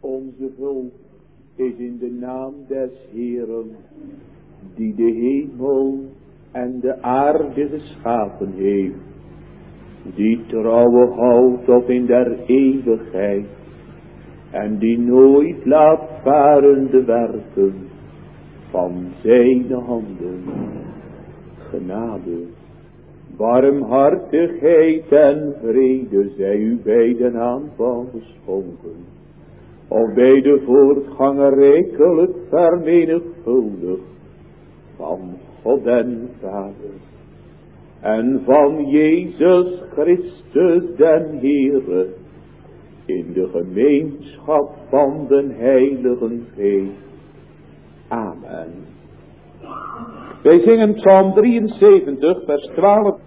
Onze hulp is in de naam des Heeren, die de hemel en de aarde geschapen heeft, die trouwe houdt tot in der eeuwigheid, en die nooit laat varen de werken van zijn handen. Genade, barmhartigheid en vrede zij u bij de aanvang geschonken, of bij de voortganger rijkelijk vermenigvuldigd van God en Vader en van Jezus Christus den Heere, in de gemeenschap van den Heiligen Geest. Amen. Wij zingen Psalm 73 vers 12.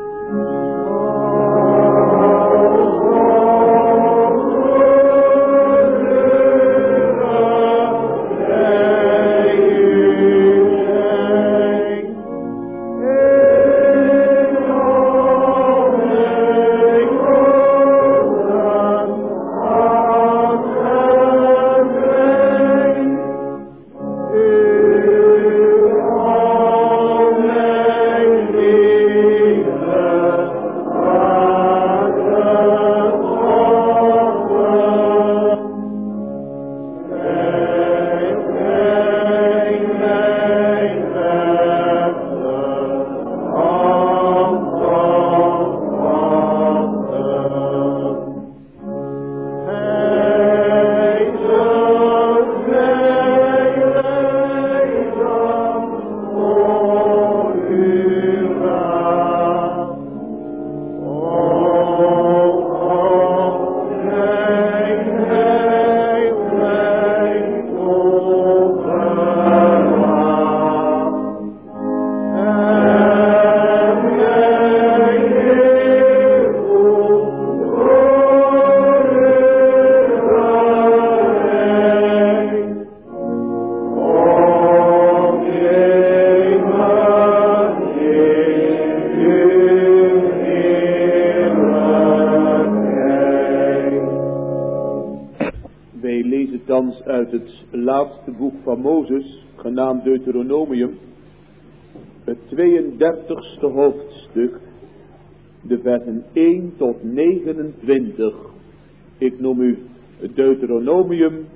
Uit het laatste boek van Mozes, genaamd Deuteronomium, het 32e hoofdstuk, de versen 1 tot 29. Ik noem u Deuteronomium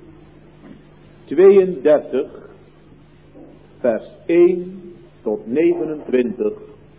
32, vers 1 tot 29.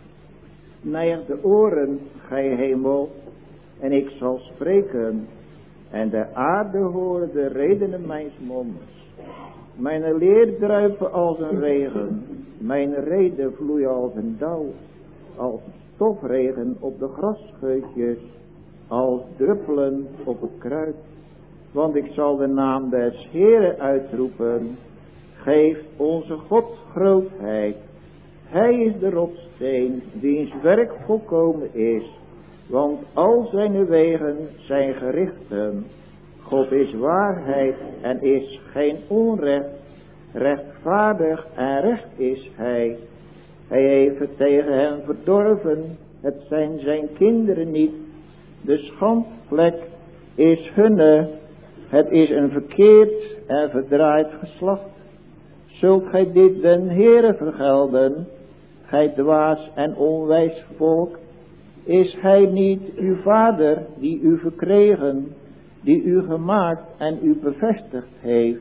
Neig de oren, gij hemel, en ik zal spreken, en de aarde horen de redenen mijns monds. Mijn leer druipen als een regen, mijn reden vloeien als een dauw, als stofregen op de grasscheutjes, als druppelen op het kruid. Want ik zal de naam des Heeren uitroepen, geef onze God grootheid. Hij is de rotssteen, wiens werk volkomen is, want al zijn wegen zijn gerichten. God is waarheid en is geen onrecht, rechtvaardig en recht is hij. Hij heeft het tegen hen verdorven, het zijn zijn kinderen niet. De schandvlek is hunne, het is een verkeerd en verdraaid geslacht. Zult gij dit den Heere vergelden, gij dwaas en onwijs volk? Is hij niet uw vader die u verkregen, die u gemaakt en u bevestigd heeft?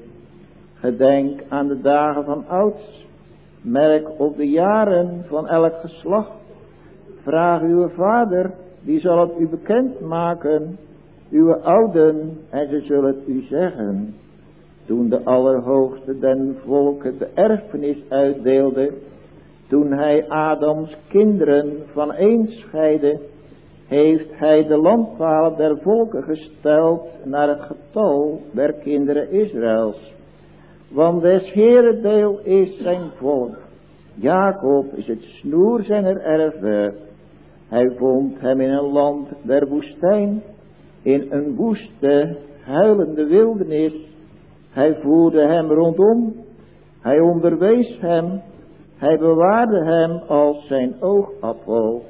Gedenk aan de dagen van ouds, merk op de jaren van elk geslacht. Vraag uw vader, die zal het u bekend maken, uw ouden, en ze zullen het u zeggen. Toen de Allerhoogste den volken de erfenis uitdeelde, toen hij Adams kinderen vaneen scheidde, heeft hij de landpalen der volken gesteld naar het getal der kinderen Israëls. Want des Heere deel is zijn volk, Jacob is het snoer zijner erven. Hij vond hem in een land der woestijn, in een woeste, huilende wildernis. Hij voerde hem rondom, hij onderwees hem, hij bewaarde hem als zijn oogappel.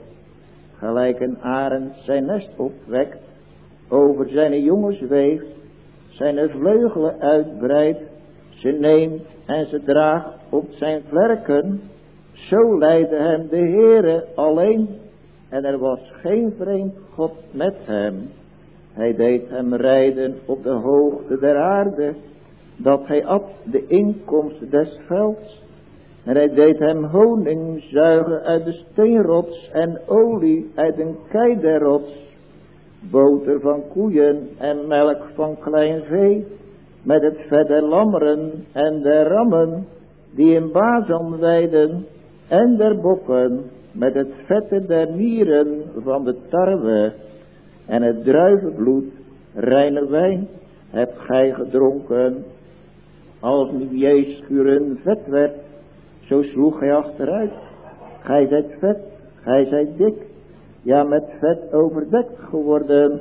Gelijk een arend zijn nest opwekt, over zijn jongen zweeft, zijn vleugelen uitbreidt, ze neemt en ze draagt op zijn vlerken. Zo leidde hem de Heere alleen, en er was geen vreemd God met hem. Hij deed hem rijden op de hoogte der aarde, dat hij at de inkomst des velds. En hij deed hem honing zuigen uit de steenrots en olie uit een kei der rots. Boter van koeien en melk van klein vee, met het vet der lammeren en der rammen, die in Bazan weiden, en der bokken, met het vette der mieren van de tarwe, en het druivenbloed, reine wijn, hebt gij gedronken. Als nu Jeeschuren vet werd, zo sloeg hij achteruit. Gij zijt vet, gij zijt dik, ja met vet overdekt geworden.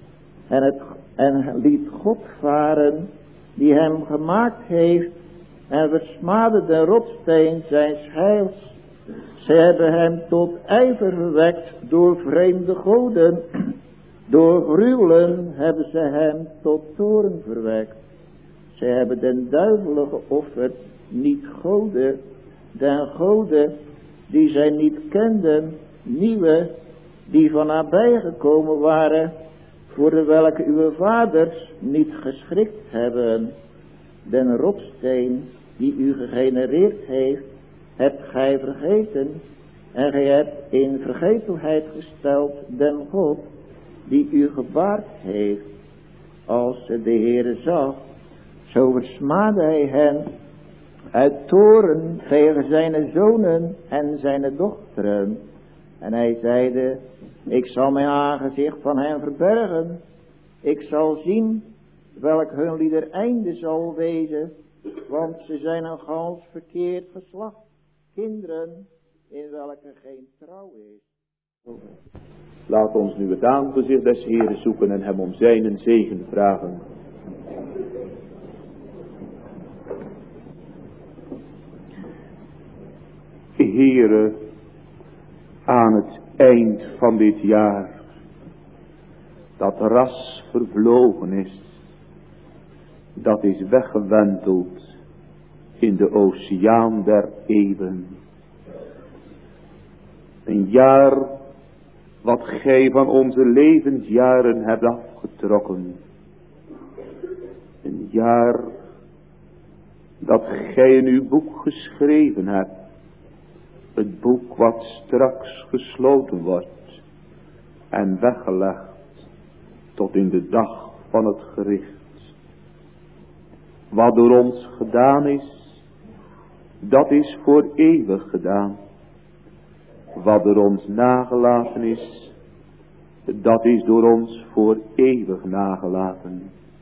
En liet God varen, die hem gemaakt heeft, en versmaadde de rotsteen zijns heils. Ze hebben hem tot ijver verwekt door vreemde goden. Door gruwelen hebben ze hem tot toorn verwekt. Ze hebben den duivelen geofferd, niet goden, den goden die zij niet kenden, nieuwe, die van nabij gekomen waren, voor de welke uw vaders niet geschrikt hebben. Den rotsteen die u gegenereerd heeft, hebt gij vergeten, en gij hebt in vergetelheid gesteld den God die u gebaard heeft. Als de Heere zag, zo versmaadde hij hen uit toorn tegen zijn zonen en zijn dochteren. En hij zeide, ik zal mijn aangezicht van hen verbergen. Ik zal zien welk hun lieder einde zal wezen, want ze zijn een gans verkeerd geslacht. Kinderen in welke geen trouw is. Laat ons nu het aangezicht des Heeren zoeken en hem om zijn zegen vragen. Heere, aan het eind van dit jaar, dat ras vervlogen is, dat is weggewenteld in de oceaan der eeuwen. Een jaar wat gij van onze levensjaren hebt afgetrokken. Een jaar dat gij in uw boek geschreven hebt. Het boek wat straks gesloten wordt en weggelegd tot in de dag van het gericht. Wat door ons gedaan is, dat is voor eeuwig gedaan. Wat door ons nagelaten is, dat is door ons voor eeuwig nagelaten.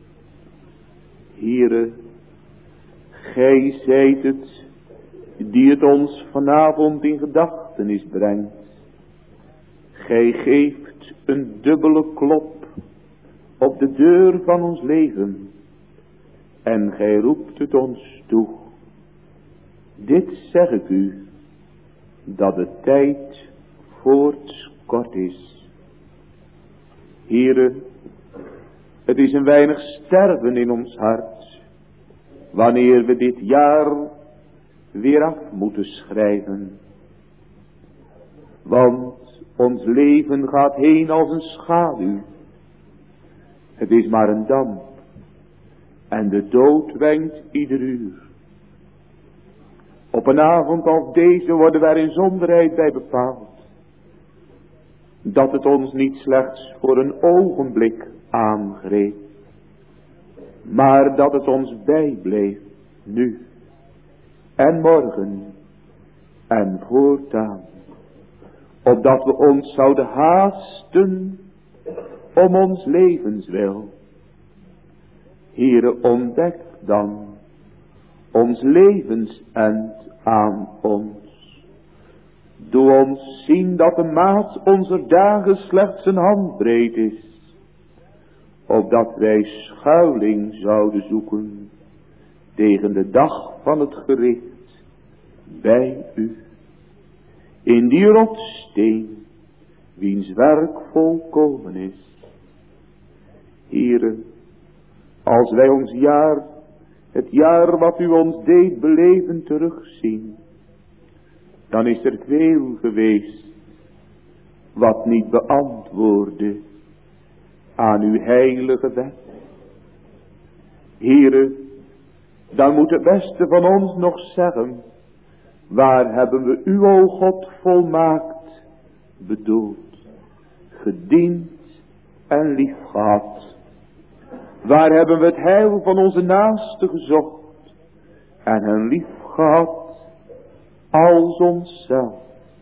Heere, gij zijt het die het ons vanavond in gedachtenis brengt. Gij geeft een dubbele klop op de deur van ons leven en gij roept het ons toe. Dit zeg ik u, dat de tijd voorts kort is. Heere, het is een weinig sterven in ons hart, wanneer we dit jaar weer af moeten schrijven. Want ons leven gaat heen als een schaduw. Het is maar een damp en de dood wenkt ieder uur. Op een avond als deze worden wij in zonderheid bij bepaald. Dat het ons niet slechts voor een ogenblik aangreep, maar dat het ons bijbleef nu en morgen en voortaan. Opdat we ons zouden haasten om ons levenswil. Heere, ontdek dan ons levensend aan ons. Doe ons zien dat de maat onze dagen slechts een handbreed is. Opdat wij schuiling zouden zoeken tegen de dag van het gericht bij u. In die rotsteen, wiens werk volkomen is. Heere, Als wij ons jaar, het jaar wat u ons deed beleven terugzien, dan is er veel geweest wat niet beantwoordde aan uw heilige wet. Here, dan moet het beste van ons nog zeggen, waar hebben we u, o God, volmaakt bedoeld, gediend en lief gehad? Waar hebben we het heil van onze naasten gezocht en hen lief gehad als onszelf?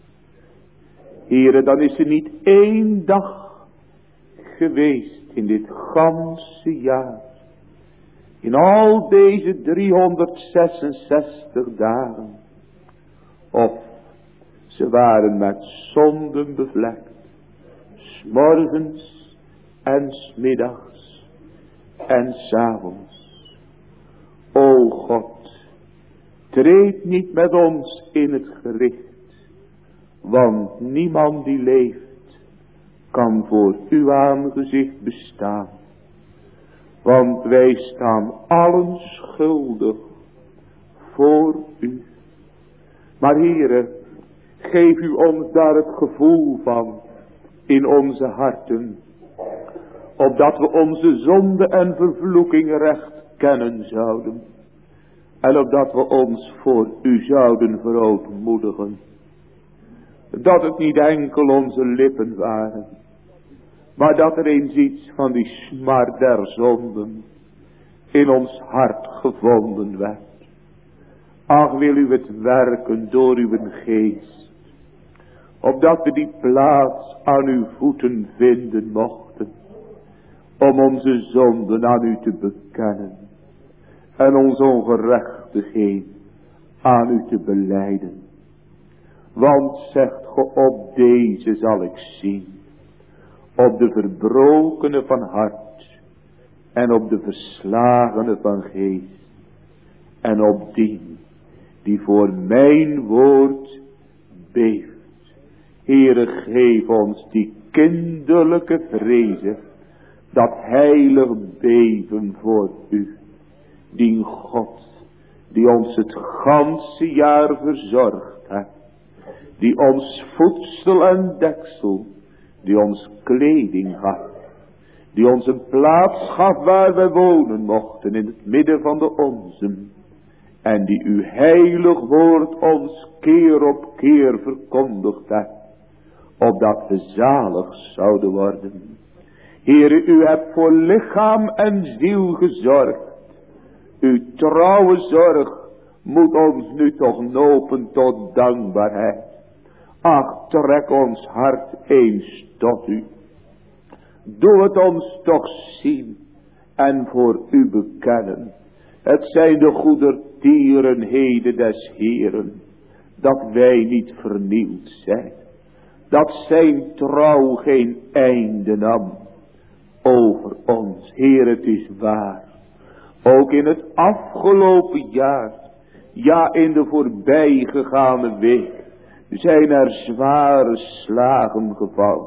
Here, dan is er niet één dag geweest in dit ganse jaar, in al deze 366 dagen, of ze waren met zonden bevlekt, 's morgens en 's middags en 's avonds. O God, treed niet met ons in het gericht, want niemand die leeft kan voor uw aangezicht bestaan. Want wij staan allen schuldig voor u. Maar Heere, geef u ons daar het gevoel van in onze harten, opdat we onze zonde en vervloeking recht kennen zouden. En opdat we ons voor u zouden verootmoedigen. Dat het niet enkel onze lippen waren, maar dat er eens iets van die smart der zonden in ons hart gevonden werd. Ach, wil u het werken door uw geest, opdat we die plaats aan uw voeten vinden mochten, om onze zonden aan u te bekennen en onze ongerechtigheid aan u te belijden. Want zegt ge, op deze zal ik zien, op de verbrokene van hart en op de verslagene van geest en op die voor mijn woord beeft. Heere, geef ons die kinderlijke vrezen, dat heilig beven voor u, die God die ons het ganse jaar verzorgd heeft, die ons voedsel en deksel, die ons kleding gaf, die ons een plaats gaf waar wij wonen mochten in het midden van de onzen, en die uw heilig woord ons keer op keer verkondigd heeft, opdat we zalig zouden worden. Heere, u hebt voor lichaam en ziel gezorgd. Uw trouwe zorg moet ons nu toch nopen tot dankbaarheid. Ach, trek ons hart eens tot u. Doe het ons toch zien en voor u bekennen. Het zijn de goedertierenheden des Heeren, dat wij niet vernieuwd zijn. Dat zijn trouw geen einde nam over ons. Heer, het is waar. Ook in het afgelopen jaar, ja in de voorbijgegane week, zijn er zware slagen gevallen.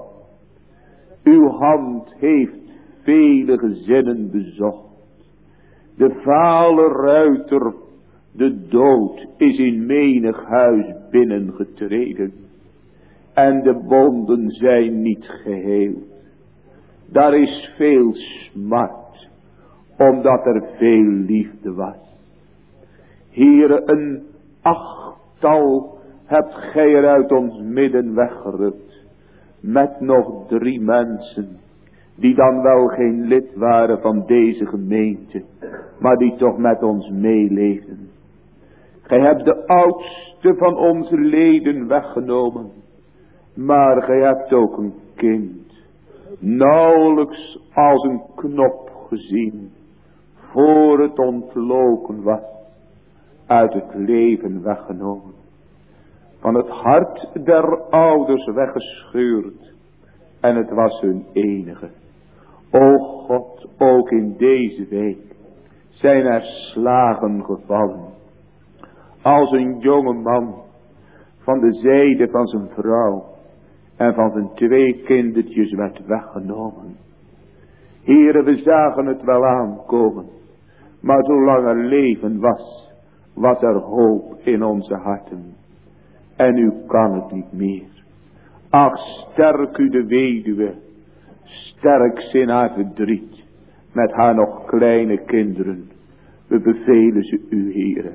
Uw hand heeft vele gezinnen bezocht. De vale ruiter, de dood, is in menig huis binnengetreden. En de wonden zijn niet geheeld. Daar is veel smart, omdat er veel liefde was. Heere, een 8-tal hebt gij er uit ons midden weggerukt. Met nog 3 mensen, die dan wel geen lid waren van deze gemeente, maar die toch met ons meeleefden. Gij hebt de oudste van onze leden weggenomen, maar gij hebt ook een kind, nauwelijks als een knop gezien, voor het ontloken was, uit het leven weggenomen. Van het hart der ouders weggescheurd, en het was hun enige. O God, ook in deze week zijn er slagen gevallen. Als een jonge man van de zijde van zijn vrouw en van zijn 2 kindertjes werd weggenomen. Heere, we zagen het wel aankomen. Maar zolang er leven was, was er hoop in onze harten. En u kan het niet meer. Ach, sterk u de weduwe. Sterk ze in haar verdriet. Met haar nog kleine kinderen. We bevelen ze u, Heere.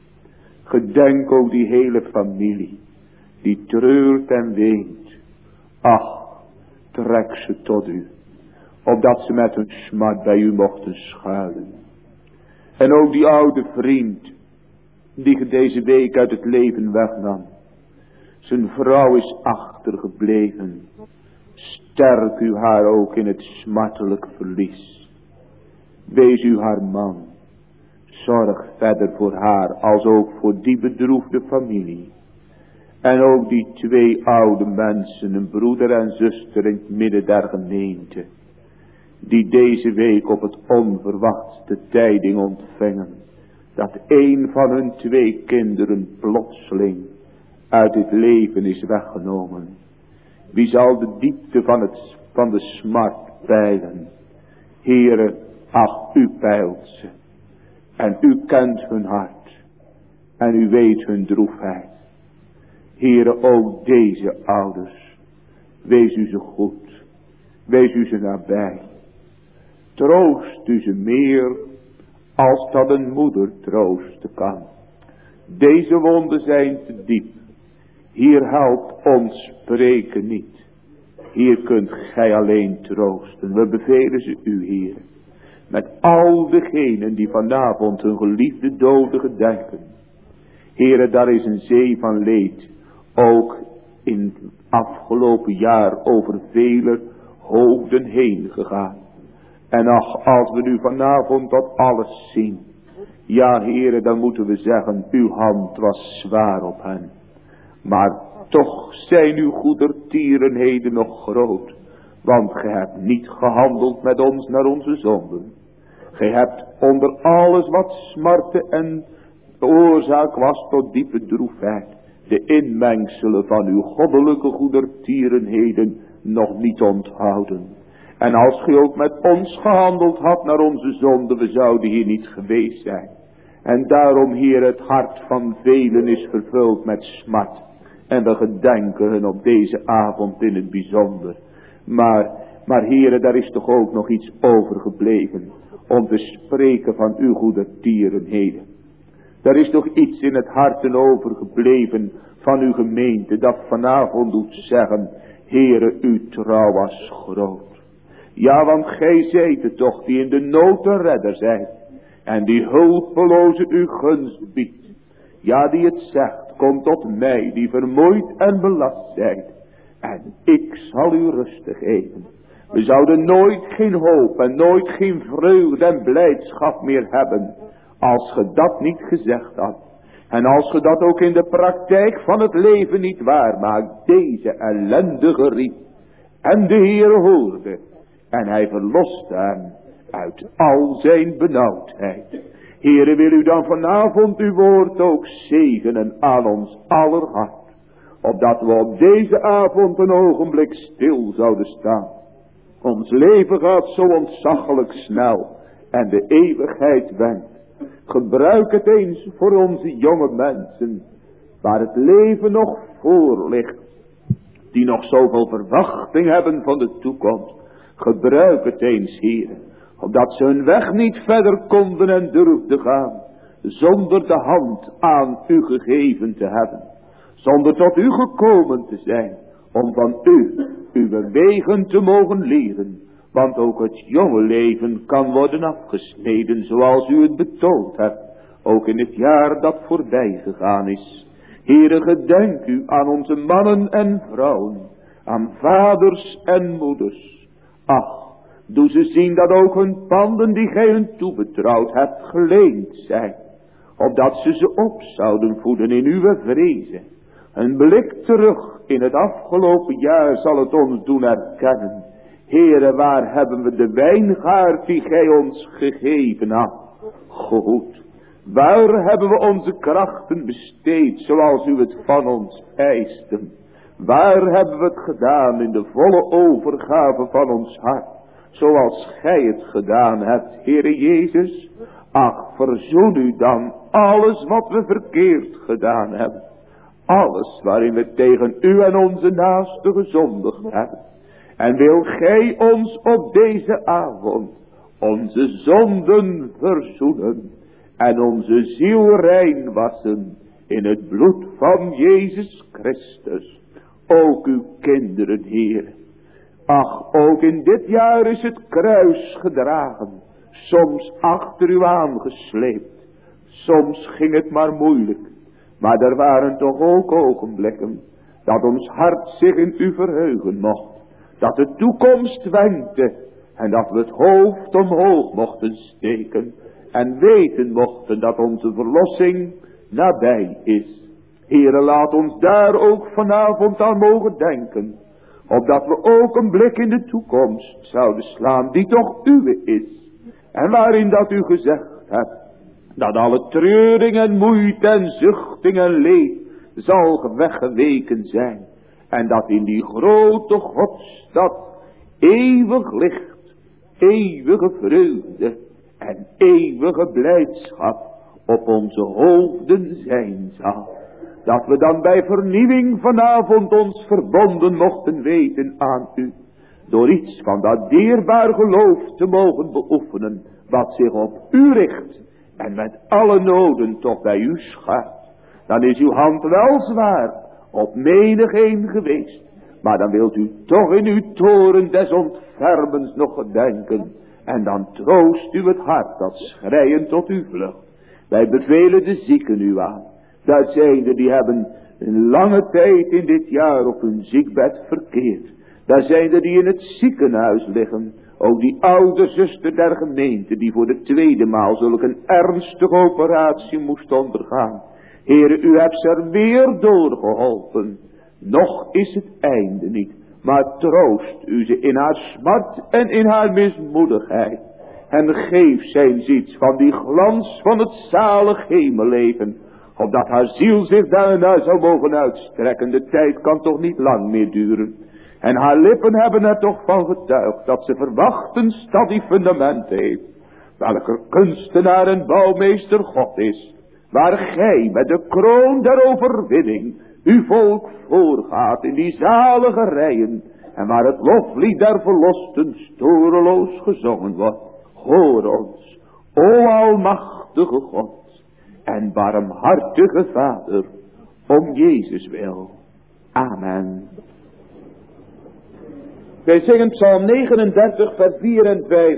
Gedenk ook die hele familie. Die treurt en weent. Ach, trek ze tot u. Opdat ze met hun smart bij u mochten schuilen. En ook die oude vriend. Die deze week uit het leven wegnam. Zijn vrouw is achtergebleven. Sterk u haar ook in het smartelijk verlies. Wees u haar man. Zorg verder voor haar als ook voor die bedroefde familie. En ook die 2 oude mensen, een broeder en zuster in het midden der gemeente. Die deze week op het onverwachtste tijding ontvingen. Dat een van hun 2 kinderen plotseling uit het leven is weggenomen. Wie zal de diepte van de smart peilen? Heere, ach, u peilt ze. En u kent hun hart. En u weet hun droefheid. Heere, ook deze ouders. Wees u ze goed. Wees u ze nabij. Troost u ze meer als dat een moeder troosten kan. Deze wonden zijn te diep. Hier helpt ons spreken niet. Hier kunt gij alleen troosten. We bevelen ze u, Heer. Met al degenen die vanavond hun geliefde doden gedenken. Heere, daar is een zee van leed. Ook in het afgelopen jaar over vele hoofden heen gegaan. En ach, als we nu vanavond dat alles zien. Ja, Heere, dan moeten we zeggen, uw hand was zwaar op hen. Maar toch zijn uw goedertierenheden nog groot. Want gij hebt niet gehandeld met ons naar onze zonden. Gij hebt onder alles wat smarte en oorzaak was tot diepe droefheid. De inmengselen van uw goddelijke goedertierenheden nog niet onthouden. En als gij ook met ons gehandeld had naar onze zonden, we zouden hier niet geweest zijn. En daarom, Heer, het hart van velen is vervuld met smart. En we gedenken hun op deze avond in het bijzonder. Maar Heere, daar is toch ook nog iets overgebleven. Om te spreken van uw goedertierenheden. Er is toch iets in het harten overgebleven van uw gemeente. Dat vanavond doet zeggen. Heere, uw trouw was groot. Ja, want gij zijt het toch die in de nood een redder zijt. En die hulpeloze uw gunst biedt. Ja, die het zegt, kom tot mij die vermoeid en belast zijt. En ik zal u rust geven. We zouden nooit geen hoop en nooit geen vreugde en blijdschap meer hebben. Als ge dat niet gezegd had. En als ge dat ook in de praktijk van het leven niet waarmaakt. Deze ellendige riep. En de Heere hoorde. En hij verloste hem uit al zijn benauwdheid. Heere, wil u dan vanavond uw woord ook zegenen aan ons aller hart. Opdat we op deze avond een ogenblik stil zouden staan. Ons leven gaat zo ontzaglijk snel. En de eeuwigheid wendt. Gebruik het eens voor onze jonge mensen. Waar het leven nog voor ligt. Die nog zoveel verwachting hebben van de toekomst. Gebruik het eens, Heer. Opdat ze hun weg niet verder konden en durfden gaan. Zonder de hand aan u gegeven te hebben. Zonder tot u gekomen te zijn. Om van u, uw wegen te mogen leren. Want ook het jonge leven kan worden afgesneden. Zoals u het betoond hebt. Ook in het jaar dat voorbij gegaan is. Heere, gedenk u aan onze mannen en vrouwen. Aan vaders en moeders. Ach, doe ze zien dat ook hun panden die gij hun toebetrouwd hebt geleend zijn. Opdat ze op zouden voeden in uw vrezen. Een blik terug in het afgelopen jaar zal het ons doen herkennen. Heere, waar hebben we de wijngaard die gij ons gegeven had? Goed, waar hebben we onze krachten besteed zoals u het van ons eisten? Waar hebben we het gedaan in de volle overgave van ons hart? zoals gij het gedaan hebt, Heere Jezus. Ach, verzoen u dan alles wat we verkeerd gedaan hebben. Alles waarin we tegen u en onze naasten gezondigd hebben. En wil gij ons op deze avond onze zonden verzoenen en onze ziel rein wassen in het bloed van Jezus Christus. Ook uw kinderen, Heer. Ach, ook in dit jaar is het kruis gedragen, soms achter u aangesleept. Soms ging het maar moeilijk, maar er waren toch ook ogenblikken dat ons hart zich in u verheugen mocht. Dat de toekomst wenkte en dat we het hoofd omhoog mochten steken en weten mochten dat onze verlossing nabij is. Heere, laat ons daar ook vanavond aan mogen denken, opdat we ook een blik in de toekomst zouden slaan die toch uwe is. En waarin dat u gezegd hebt, dat alle treuring en moeite en zuchting en leed zal weggeweken zijn. En dat in die grote Godstad eeuwig licht, eeuwige vreugde en eeuwige blijdschap op onze hoofden zijn zal. Dat we dan bij vernieuwing vanavond ons verbonden mochten weten aan u. Door iets van dat dierbaar geloof te mogen beoefenen, wat zich op u richt en met alle noden toch bij u schuilt. Dan is uw hand wel zwaar op menigeen geweest, maar dan wilt u toch in uw toren des ontfermens nog gedenken. En dan troost u het hart dat schreiend tot u vlucht. Wij bevelen de zieken u aan. Dat zijn er die hebben een lange tijd in dit jaar op hun ziekbed verkeerd. Daar zijn er die in het ziekenhuis liggen. Ook die oude zuster der gemeente die voor de tweede maal zulk een ernstige operatie moest ondergaan. Heere, u hebt ze er weer doorgeholpen. Nog is het einde niet. Maar troost u ze in haar smart en in haar mismoedigheid. En geef zijn iets van die glans van het zalig hemelleven. Opdat haar ziel zich daarna zou mogen uitstrekken. De tijd kan toch niet lang meer duren. En haar lippen hebben er toch van getuigd dat ze verwachtens dat die fundamenten heeft. Welke kunstenaar en bouwmeester God is. Waar gij met de kroon der overwinning uw volk voorgaat in die zalige rijen. En waar het loflied der verlosten storeloos gezongen wordt. Hoor ons, o almachtige God en barmhartige Vader, om Jezus wil. Amen. Wij zingen Psalm 39 vers 4 en 5.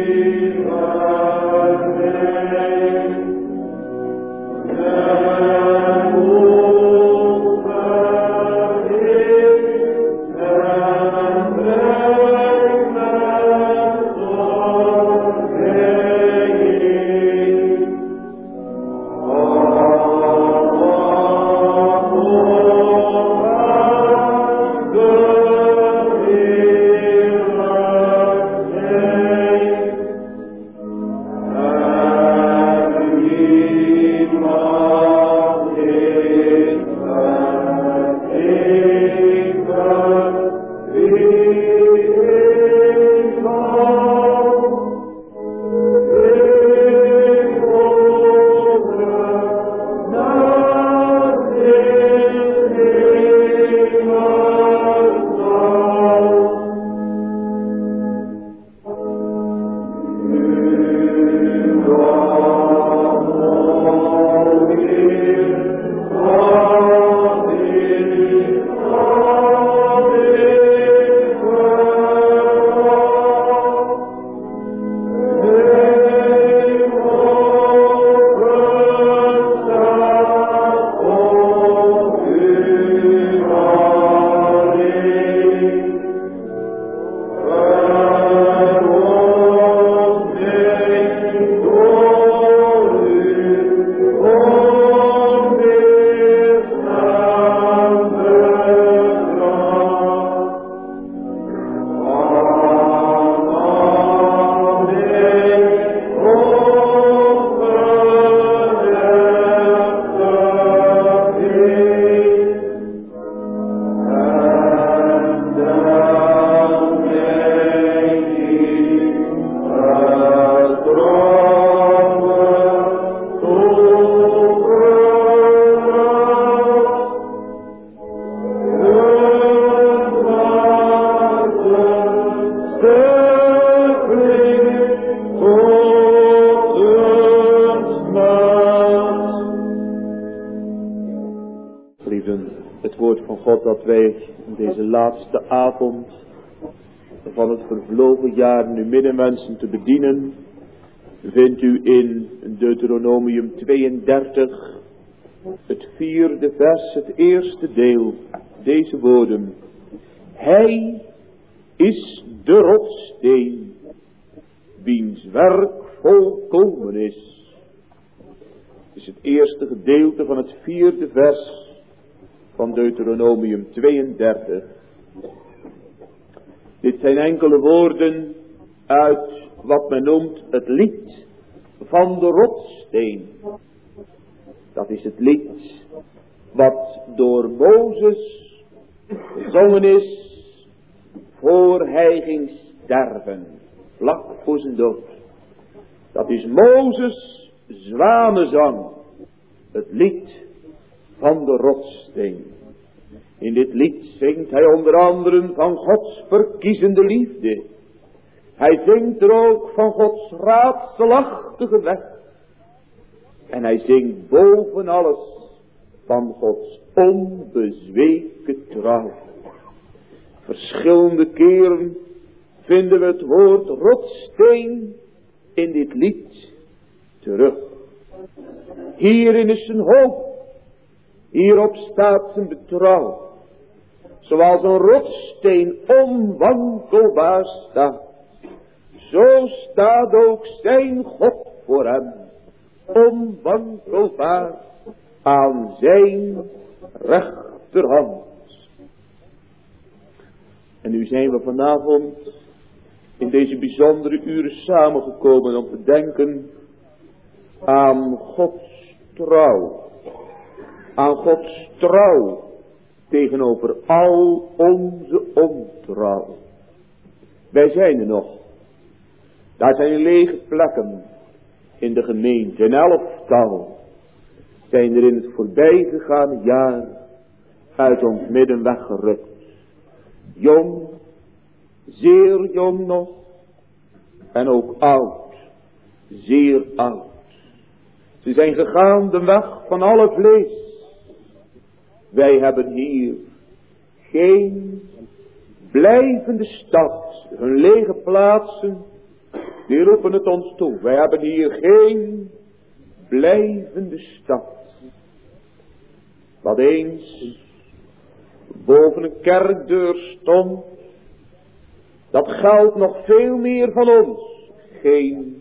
Yeah. God dat wij deze laatste avond van het vervlogen jaar nu midden wensen te bedienen, vindt u in Deuteronomium 32, het 4e vers, het eerste deel, deze woorden. Hij is de rotssteen, wiens werk volkomen is. Het is het eerste gedeelte van het 4e vers van Deuteronomium 32. Dit zijn enkele woorden uit wat men noemt het lied van de rotssteen. Dat is het lied wat door Mozes gezongen is voor hij ging sterven, vlak voor zijn dood. Dat is Mozes zwanenzang, het lied van de rotssteen. In dit lied zingt hij onder andere van Gods verkiezende liefde. Hij zingt er ook van Gods raadselachtige weg. En hij zingt boven alles van Gods onbezweken trouw. Verschillende keren vinden we het woord rotssteen in dit lied terug. Hierin is zijn hoop. Hierop staat zijn betrouw. Zoals een rotssteen onwankelbaar staat, zo staat ook zijn God voor hem, onwankelbaar aan zijn rechterhand. En nu zijn we vanavond in deze bijzondere uren samengekomen om te denken aan Gods trouw. Aan Gods trouw tegenover al onze ontrouw. Wij zijn er nog. Daar zijn lege plekken in de gemeente. In 11-tal zijn er in het voorbijgegaane jaar uit ons midden weggerukt. Jong, zeer jong nog. En ook oud, zeer oud. Ze zijn gegaan de weg van alle vlees. Wij hebben hier geen blijvende stad. Hun lege plaatsen, die roepen het ons toe. Wij hebben hier geen blijvende stad. Wat eens boven een kerkdeur stond, dat geldt nog veel meer van ons. Geen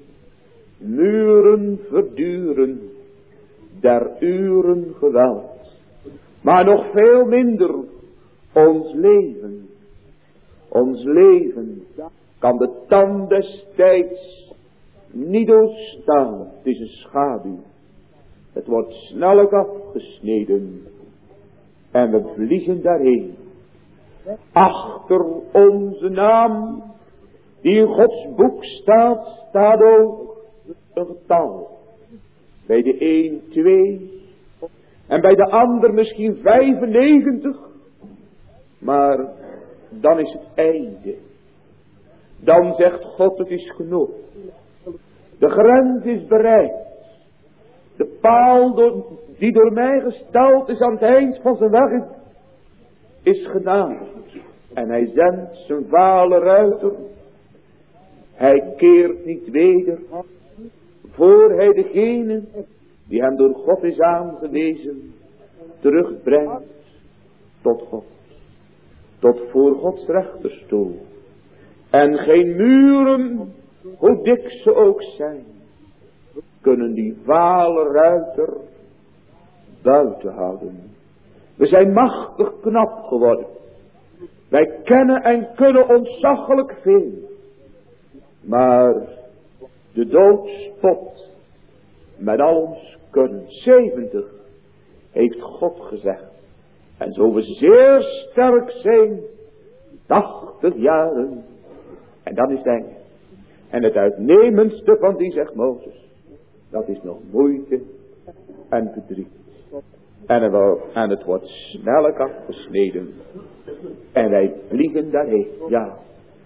muren verduren, der uren geweld. Maar nog veel minder ons leven. Ons leven kan de tand des tijds niet doorstaan. Het is een schaduw. Het wordt snel ook afgesneden. En we vliegen daarheen. Achter onze naam, die in Gods boek staat, staat ook een getal. Bij de 1, 2... En bij de ander misschien 95. Maar dan is het einde. Dan zegt God, het is genoeg. De grens is bereikt. De paal die door mij gesteld is aan het eind van zijn weg is genaderd. En hij zendt zijn vale ruiter. Hij keert niet weder. Voor hij degene die hem door God is aangewezen, terugbrengt tot God. Tot voor Gods rechterstoel. En geen muren, hoe dik ze ook zijn, kunnen die vale ruiter buiten houden. We zijn machtig knap geworden. Wij kennen en kunnen ontzaglijk veel. Maar de dood spot met al ons kunnen. 70 heeft God gezegd. En zo we zeer sterk zijn, 80 jaren. En dan is het einde. En het uitnemendste van die, zegt Mozes, dat is nog moeite en verdriet. En het wordt snellijk afgesneden. En wij vliegen daarheen. Ja.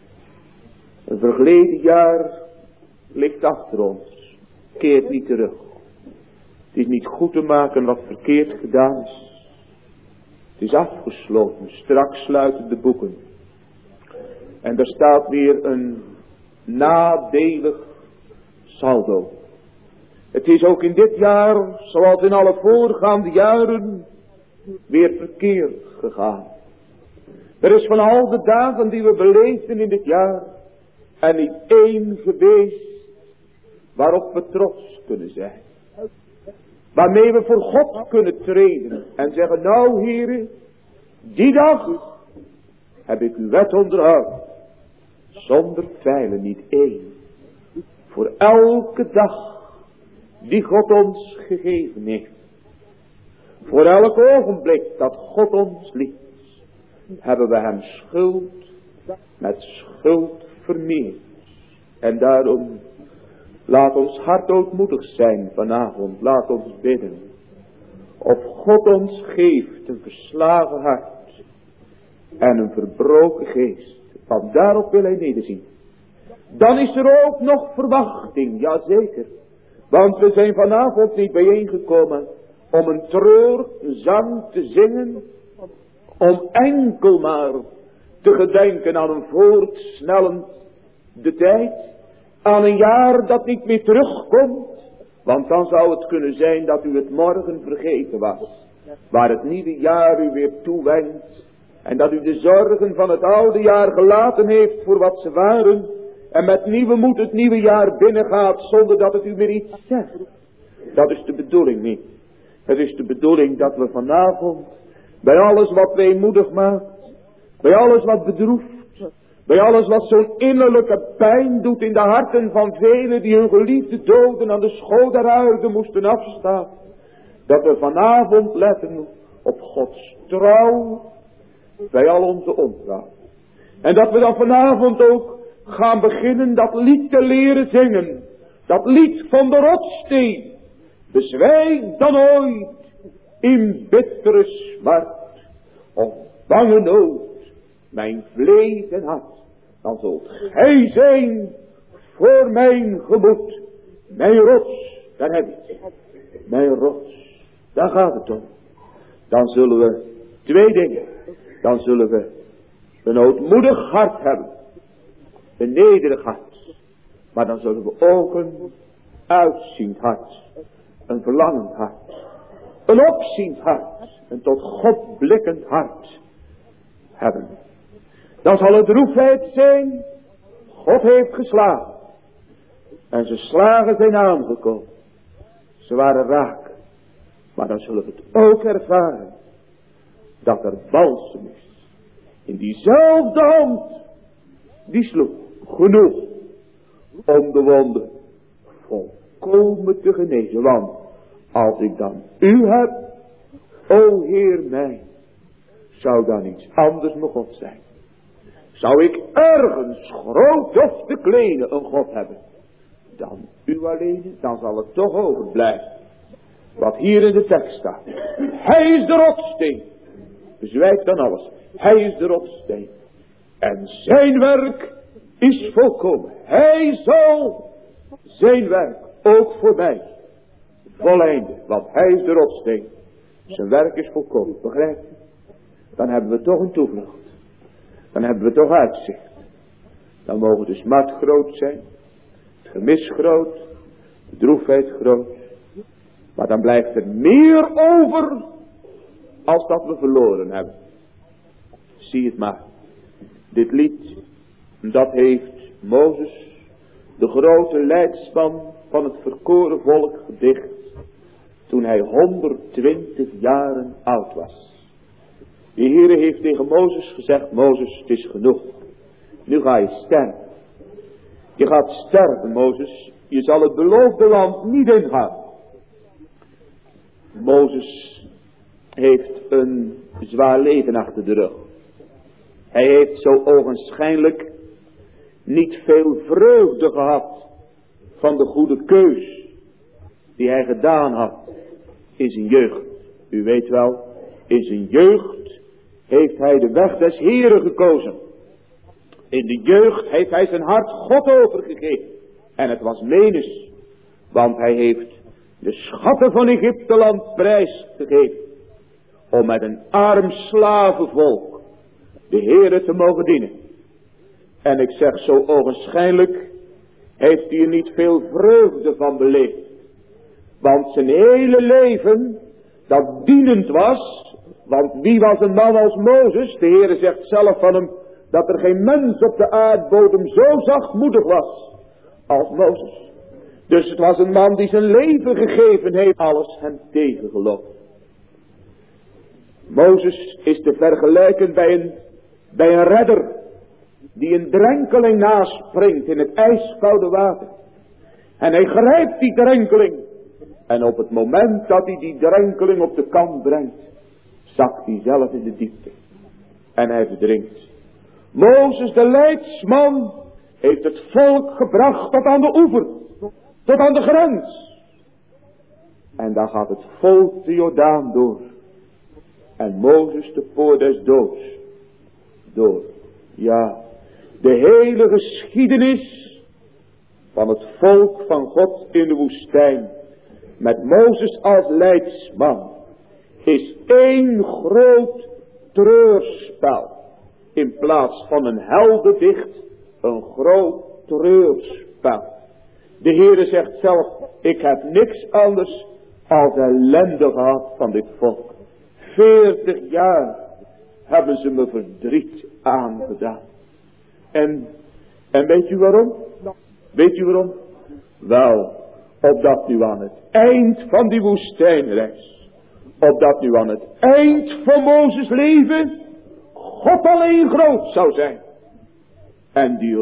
Een verleden jaar ligt achter ons. Keert niet terug. Het is niet goed te maken wat verkeerd gedaan is. Het is afgesloten. Straks sluiten de boeken. En er staat weer een nadelig saldo. Het is ook in dit jaar, zoals in alle voorgaande jaren, weer verkeerd gegaan. Er is van al de dagen die we beleefden in dit jaar, en niet één geweest waarop we trots kunnen zijn. Waarmee we voor God kunnen treden en zeggen, nou heren, die dag heb ik uw wet onderhouden. Zonder twijfel niet één. Voor elke dag die God ons gegeven heeft. Voor elk ogenblik dat God ons liet, hebben we hem schuld met schuld vermeerd. En daarom laat ons hart ootmoedig zijn vanavond. Laat ons bidden. Of God ons geeft een verslagen hart en een verbroken geest. Want daarop wil hij nederzien. Dan is er ook nog verwachting, jazeker. Want we zijn vanavond niet bijeengekomen om een treurzang te zingen. Om enkel maar te gedenken aan een voortsnellend de tijd. Aan een jaar dat niet meer terugkomt. Want dan zou het kunnen zijn dat u het morgen vergeten was. Waar het nieuwe jaar u weer toewendt. En dat u de zorgen van het oude jaar gelaten heeft voor wat ze waren. En met nieuwe moed het nieuwe jaar binnengaat zonder dat het u meer iets zegt. Dat is de bedoeling niet. Het is de bedoeling dat we vanavond bij alles wat weemoedig maakt. Bij alles wat bedroeft. Bij alles wat zo'n innerlijke pijn doet in de harten van velen die hun geliefde doden aan de schoot der aarde moesten afstaan. Dat we vanavond letten op Gods trouw bij al onze ontrouw. En dat we dan vanavond ook gaan beginnen dat lied te leren zingen. Dat lied van de rotssteen. Bezwijkt dan ooit in bittere smart of bange nood mijn vlees en hart. Dan zult gij zijn voor mijn gemoed. Mijn rots, daar heb je het. Mijn rots, daar gaat het om. Dan zullen we twee dingen. Dan zullen we een ootmoedig hart hebben. Een nederig hart. Maar dan zullen we ook een uitziend hart. Een verlangend hart. Een opziend hart. Een tot God blikkend hart hebben. Dan zal het droefheid zijn. God heeft geslagen. En zijn slagen zijn aangekomen. Ze waren raak. Maar dan zullen we het ook ervaren. Dat er balsem is. In diezelfde hand. Die sloeg genoeg. Om de wonden volkomen te genezen. Want als ik dan u heb. O Heer mij. Zou dan iets anders mijn God zijn. Zou ik ergens groot of te kleine een God hebben. Dan u alleen. Dan zal het toch overblijven. Wat hier in de tekst staat. Hij is de rotssteen. Bezwijkt dan alles. Hij is de rotssteen. En zijn werk is volkomen. Hij zal zijn werk ook voor mij volleinden. Want hij is de rotssteen. Zijn werk is volkomen. Begrijpt u? Dan hebben we toch een toevlucht. Dan hebben we toch uitzicht. Dan mogen de smart groot zijn. Het gemis groot. De droefheid groot. Maar dan blijft er meer over. Als dat we verloren hebben. Zie het maar. Dit lied. Dat heeft Mozes. De grote leidsman van het verkoren volk gedicht. Toen hij 120 jaren oud was. De Heere heeft tegen Mozes gezegd. Mozes, het is genoeg. Nu ga je sterven. Je gaat sterven, Mozes. Je zal het beloofde land niet ingaan. Mozes heeft een zwaar leven achter de rug. Hij heeft zo ogenschijnlijk niet veel vreugde gehad van de goede keus die hij gedaan had in zijn jeugd. U weet wel, in zijn jeugd heeft hij de weg des Heeren gekozen. In de jeugd heeft hij zijn hart God overgegeven. En het was menens, want hij heeft de schatten van Egypteland prijsgegeven. om met een arm slavenvolk de Heere te mogen dienen. En ik zeg zo ogenschijnlijk, heeft hij er niet veel vreugde van beleefd. Want zijn hele leven, dat dienend was. Want wie was een man als Mozes? De Heere zegt zelf van hem, dat er geen mens op de aardbodem zo zachtmoedig was als Mozes. Dus het was een man die zijn leven gegeven heeft, alles hem tegengeloopt. Mozes is te vergelijken bij een redder die een drenkeling naspringt in het ijskoude water. En hij grijpt die drenkeling. En op het moment dat hij die drenkeling op de kant brengt, zakt hij zelf in de diepte. En hij verdrinkt. Mozes de leidsman heeft het volk gebracht tot aan de oever. Tot aan de grens. En dan gaat het volk de Jordaan door. En Mozes de poort des doods door. Ja, de hele geschiedenis van het volk van God in de woestijn, met Mozes als leidsman, is één groot treurspel. In plaats van een heldendicht, een groot treurspel. De Heere zegt zelf, ik heb niks anders als ellende gehad van dit volk. 40 jaar hebben ze me verdriet aangedaan. En weet u waarom? Weet u waarom? Wel, opdat nu aan het eind van die woestijnreis, opdat nu aan het eind van Mozes leven, God alleen groot zou zijn. En die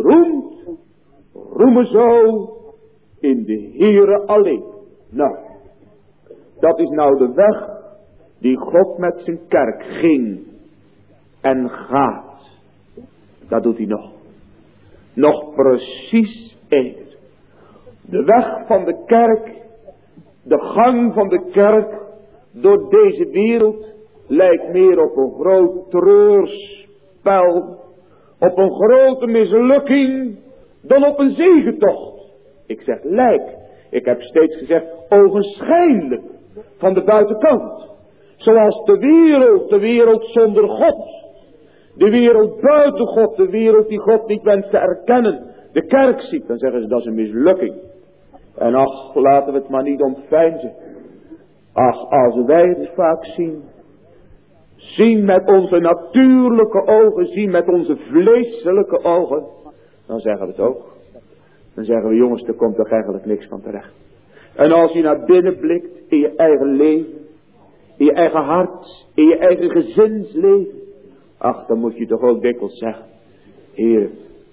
roemen zo in de Heere alleen. Nou, dat is nou de weg die God met zijn kerk ging en gaat. Dat doet hij nog. Nog precies even. De weg van de kerk, de gang van de kerk door deze wereld lijkt meer op een groot treurspel, op een grote mislukking dan op een zegentocht. Ik zeg lijkt. Ik heb steeds gezegd ogenschijnlijk van de buitenkant. Zoals de wereld zonder God. De wereld buiten God, de wereld die God niet wenst te erkennen. De kerk ziet, dan zeggen ze dat is een mislukking. En ach, laten we het maar niet ontveinzen. Ach, als wij het vaak zien. Zien met onze natuurlijke ogen, zien met onze vleeselijke ogen. Dan zeggen we het ook. Dan zeggen we jongens, er komt toch eigenlijk niks van terecht. En als je naar binnen blikt in je eigen leven. In je eigen hart, in je eigen gezinsleven. Ach, dan moet je toch ook dikwijls zeggen. Heer,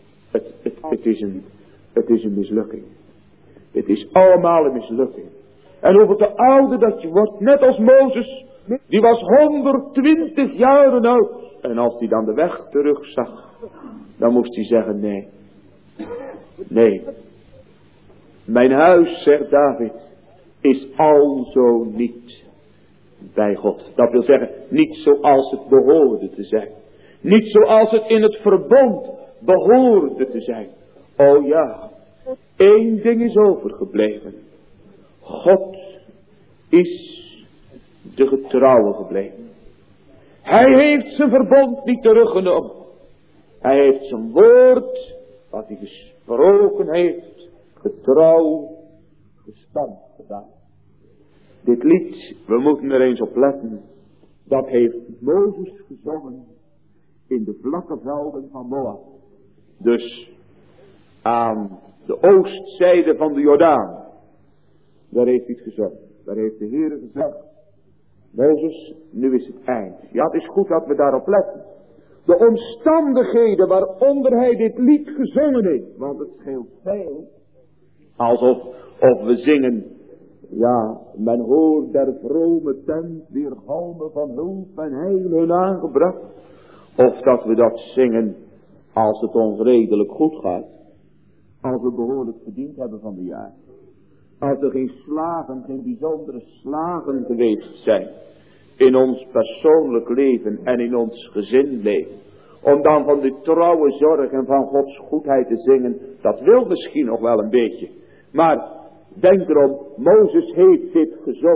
het is een mislukking. Het is allemaal een mislukking. En hoeveel te ouder dat je wordt, net als Mozes. Die was 120 jaar oud. En als hij dan de weg terugzag, dan moest hij zeggen nee. Nee. Mijn huis, zegt David, is alzo niet bij God. Dat wil zeggen, niet zoals het behoorde te zijn. Niet zoals het in het verbond behoorde te zijn. Oh ja, één ding is overgebleven. God is de getrouwe gebleven. Hij heeft zijn verbond niet teruggenomen. Hij heeft zijn woord, wat hij gesproken heeft, getrouw gestand gedaan. Dit lied, we moeten er eens op letten, dat heeft Mozes gezongen in de vlakke velden van Moab. Dus aan de oostzijde van de Jordaan, daar heeft hij het gezongen. Daar heeft de Heere gezegd, Mozes, nu is het eind. Ja, het is goed dat we daarop letten. De omstandigheden waaronder hij dit lied gezongen heeft, want het scheelt veel. Alsof we zingen, ja, men hoort der vrome tent weer galmen van hulp en heil hun aangebracht. Of dat we dat zingen als het ons redelijk goed gaat. Als we behoorlijk verdiend hebben van de jaar. Als er geen slagen, geen bijzondere slagen geweest zijn. In ons persoonlijk leven en in ons gezinleven. Om dan van de trouwe zorg en van Gods goedheid te zingen. Dat wil misschien nog wel een beetje. Maar denk erom, Mozes heeft dit gezongen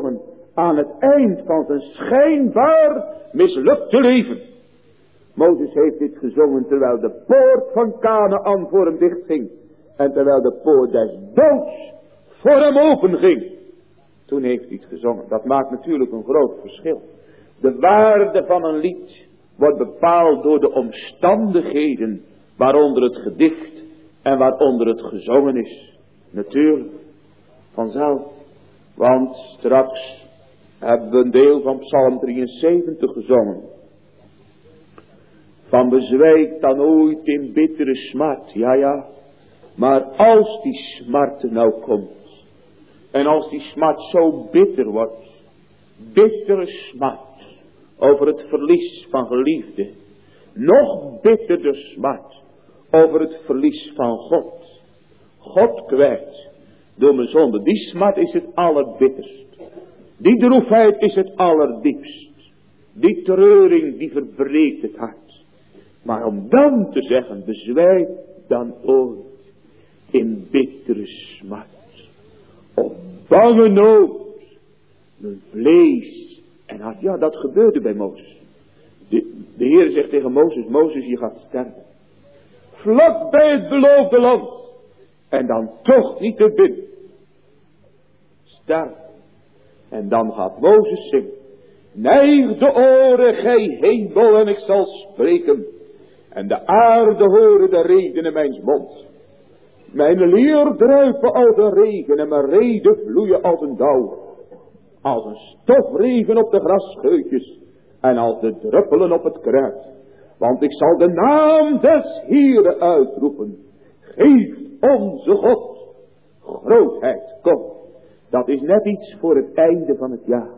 aan het eind van zijn schijnbaar mislukte leven. Mozes heeft dit gezongen terwijl de poort van Kanaän voor hem dichtging. En terwijl de poort des doods voor hem open ging. Toen heeft hij het gezongen. Dat maakt natuurlijk een groot verschil. De waarde van een lied wordt bepaald door de omstandigheden waaronder het gedicht en waaronder het gezongen is. Natuurlijk, vanzelf. Want straks hebben we een deel van Psalm 73 gezongen. Van bezwijkt dan ooit in bittere smart. Ja, ja. Maar als die smart er nou komt. En als die smart zo bitter wordt. Bittere smart. Over het verlies van geliefde. Nog bitterder smart. Over het verlies van God. God kwijt. Door mijn zonde. Die smart is het allerbitterst. Die droefheid is het allerdiepst. Die treuring die verbreekt het hart. Maar om dan te zeggen, bezwijkt dan ooit in bittere smart. Op bange nood. Mijn vlees en hart. Ja, dat gebeurde bij Mozes. De Heer zegt tegen Mozes, Mozes, je gaat sterven. Vlak bij het beloofde land. En dan toch niet te binnen. Sterven. En dan gaat Mozes zingen. Neig de oren, gij hemel, en ik zal spreken. En de aarde horen de redenen mijns mond. Mijn leer druipen als een regen en mijn reden vloeien als een dauw. Als een stofregen op de grasscheutjes en als de druppelen op het kruid. Want ik zal de naam des Heeren uitroepen. Geef onze God grootheid, kom. Dat is net iets voor het einde van het jaar.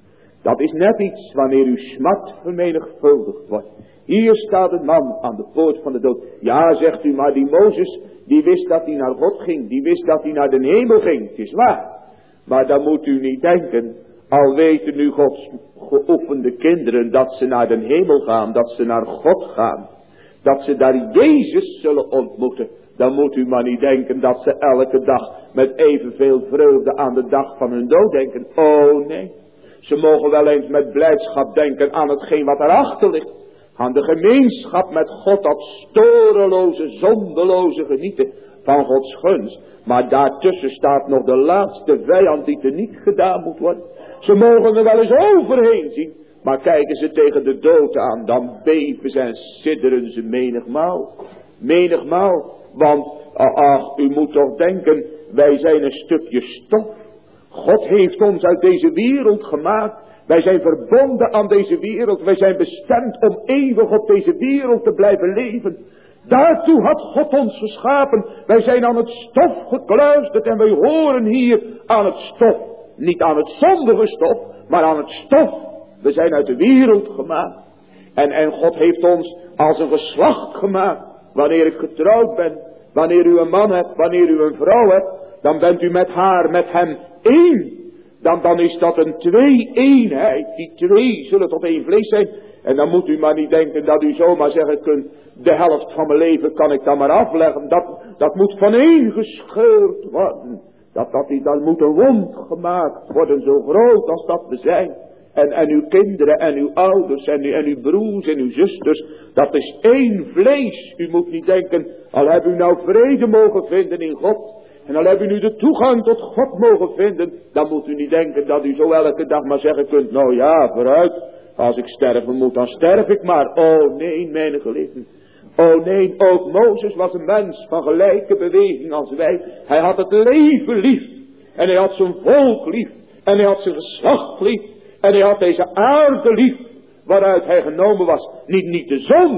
Dat is net iets wanneer uw smart vermenigvuldigd wordt. Hier staat een man aan de poort van de dood. Ja, zegt u, maar die Mozes, die wist dat hij naar God ging. Die wist dat hij naar de hemel ging. Het is waar. Maar dan moet u niet denken, al weten nu Gods geoefende kinderen dat ze naar de hemel gaan, dat ze naar God gaan. Dat ze daar Jezus zullen ontmoeten. Dan moet u maar niet denken dat ze elke dag met evenveel vreugde aan de dag van hun dood denken. Oh nee. Ze mogen wel eens met blijdschap denken aan hetgeen wat erachter ligt. Aan de gemeenschap met God, dat storeloze, zondeloze genieten van Gods gunst. Maar daartussen staat nog de laatste vijand die teniet gedaan moet worden. Ze mogen er wel eens overheen zien. Maar kijken ze tegen de dood aan, dan beven ze en sidderen ze menigmaal. Menigmaal. Want, ach, u moet toch denken, wij zijn een stukje stof. God heeft ons uit deze wereld gemaakt. Wij zijn verbonden aan deze wereld. Wij zijn bestemd om eeuwig op deze wereld te blijven leven. Daartoe had God ons geschapen. Wij zijn aan het stof gekluisterd en wij horen hier aan het stof. Niet aan het zondige stof, maar aan het stof. We zijn uit de wereld gemaakt. En God heeft ons als een geslacht gemaakt. Wanneer ik getrouwd ben, wanneer u een man hebt, wanneer u een vrouw hebt, dan bent u met haar, met hem één. Dan is dat een twee-eenheid. Die twee zullen tot één vlees zijn. En dan moet u maar niet denken dat u zomaar zeggen kunt, de helft van mijn leven kan ik dan maar afleggen. Dat moet vaneen gescheurd worden. Dat moet een wond gemaakt worden, zo groot als dat we zijn. En uw kinderen en uw ouders en uw broers en uw zusters, dat is één vlees. U moet niet denken, al hebben u nou vrede mogen vinden in God. En al hebben u nu de toegang tot God mogen vinden. Dan moet u niet denken dat u zo elke dag maar zeggen kunt, nou ja, vooruit. Als ik sterven moet, dan sterf ik maar. Oh nee, mijn geliefden. Oh nee, ook Mozes was een mens van gelijke beweging als wij. Hij had het leven lief. En hij had zijn volk lief. En hij had zijn geslacht lief. En hij had deze aarde lief. Waaruit hij genomen was. Niet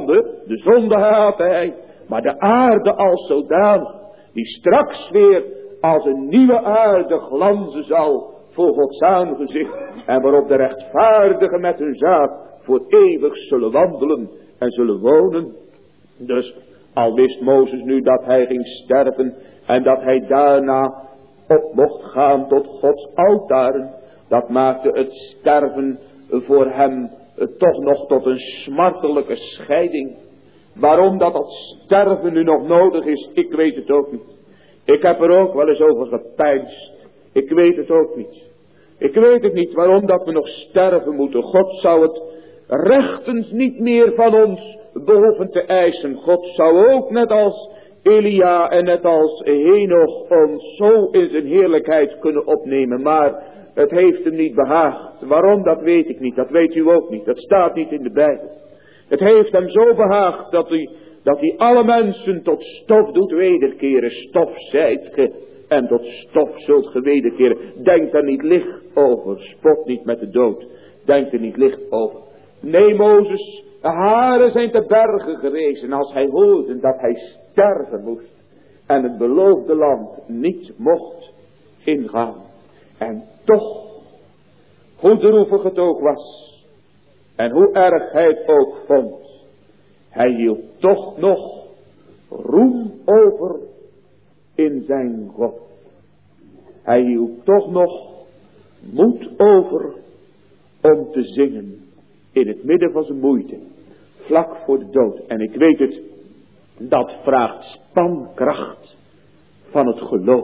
de zonde haatte hij. Maar de aarde als zodanig. Die straks weer als een nieuwe aarde glanzen zal voor Gods aangezicht. En waarop de rechtvaardigen met hun zaad voor eeuwig zullen wandelen en zullen wonen. Dus al wist Mozes nu dat hij ging sterven en dat hij daarna op mocht gaan tot Gods altaren. Dat maakte het sterven voor hem toch nog tot een smartelijke scheiding. Waarom dat sterven nu nog nodig is, ik weet het ook niet. Ik heb er ook wel eens over gepeinsd. Ik weet het ook niet. Ik weet het niet waarom dat we nog sterven moeten. God zou het rechtens niet meer van ons behoeven te eisen. God zou ook net als Elia en net als Henoch ons zo in zijn heerlijkheid kunnen opnemen. Maar het heeft hem niet behaagd. Waarom, dat weet ik niet. Dat weet u ook niet. Dat staat niet in de Bijbel. Het heeft hem zo behaagd dat hij alle mensen tot stof doet wederkeren. Stof zijt ge en tot stof zult ge wederkeren. Denk er niet licht over. Spot niet met de dood. Denk er niet licht over. Nee, Mozes, de haren zijn te bergen gerezen als hij hoorde dat hij sterven moest. En het beloofde land niet mocht ingaan. En toch, hoe droevig het ook was. En hoe erg hij het ook vond. Hij hield toch nog roem over in zijn God. Hij hield toch nog moed over om te zingen. In het midden van zijn moeite. Vlak voor de dood. En ik weet het. Dat vraagt spankracht van het geloof.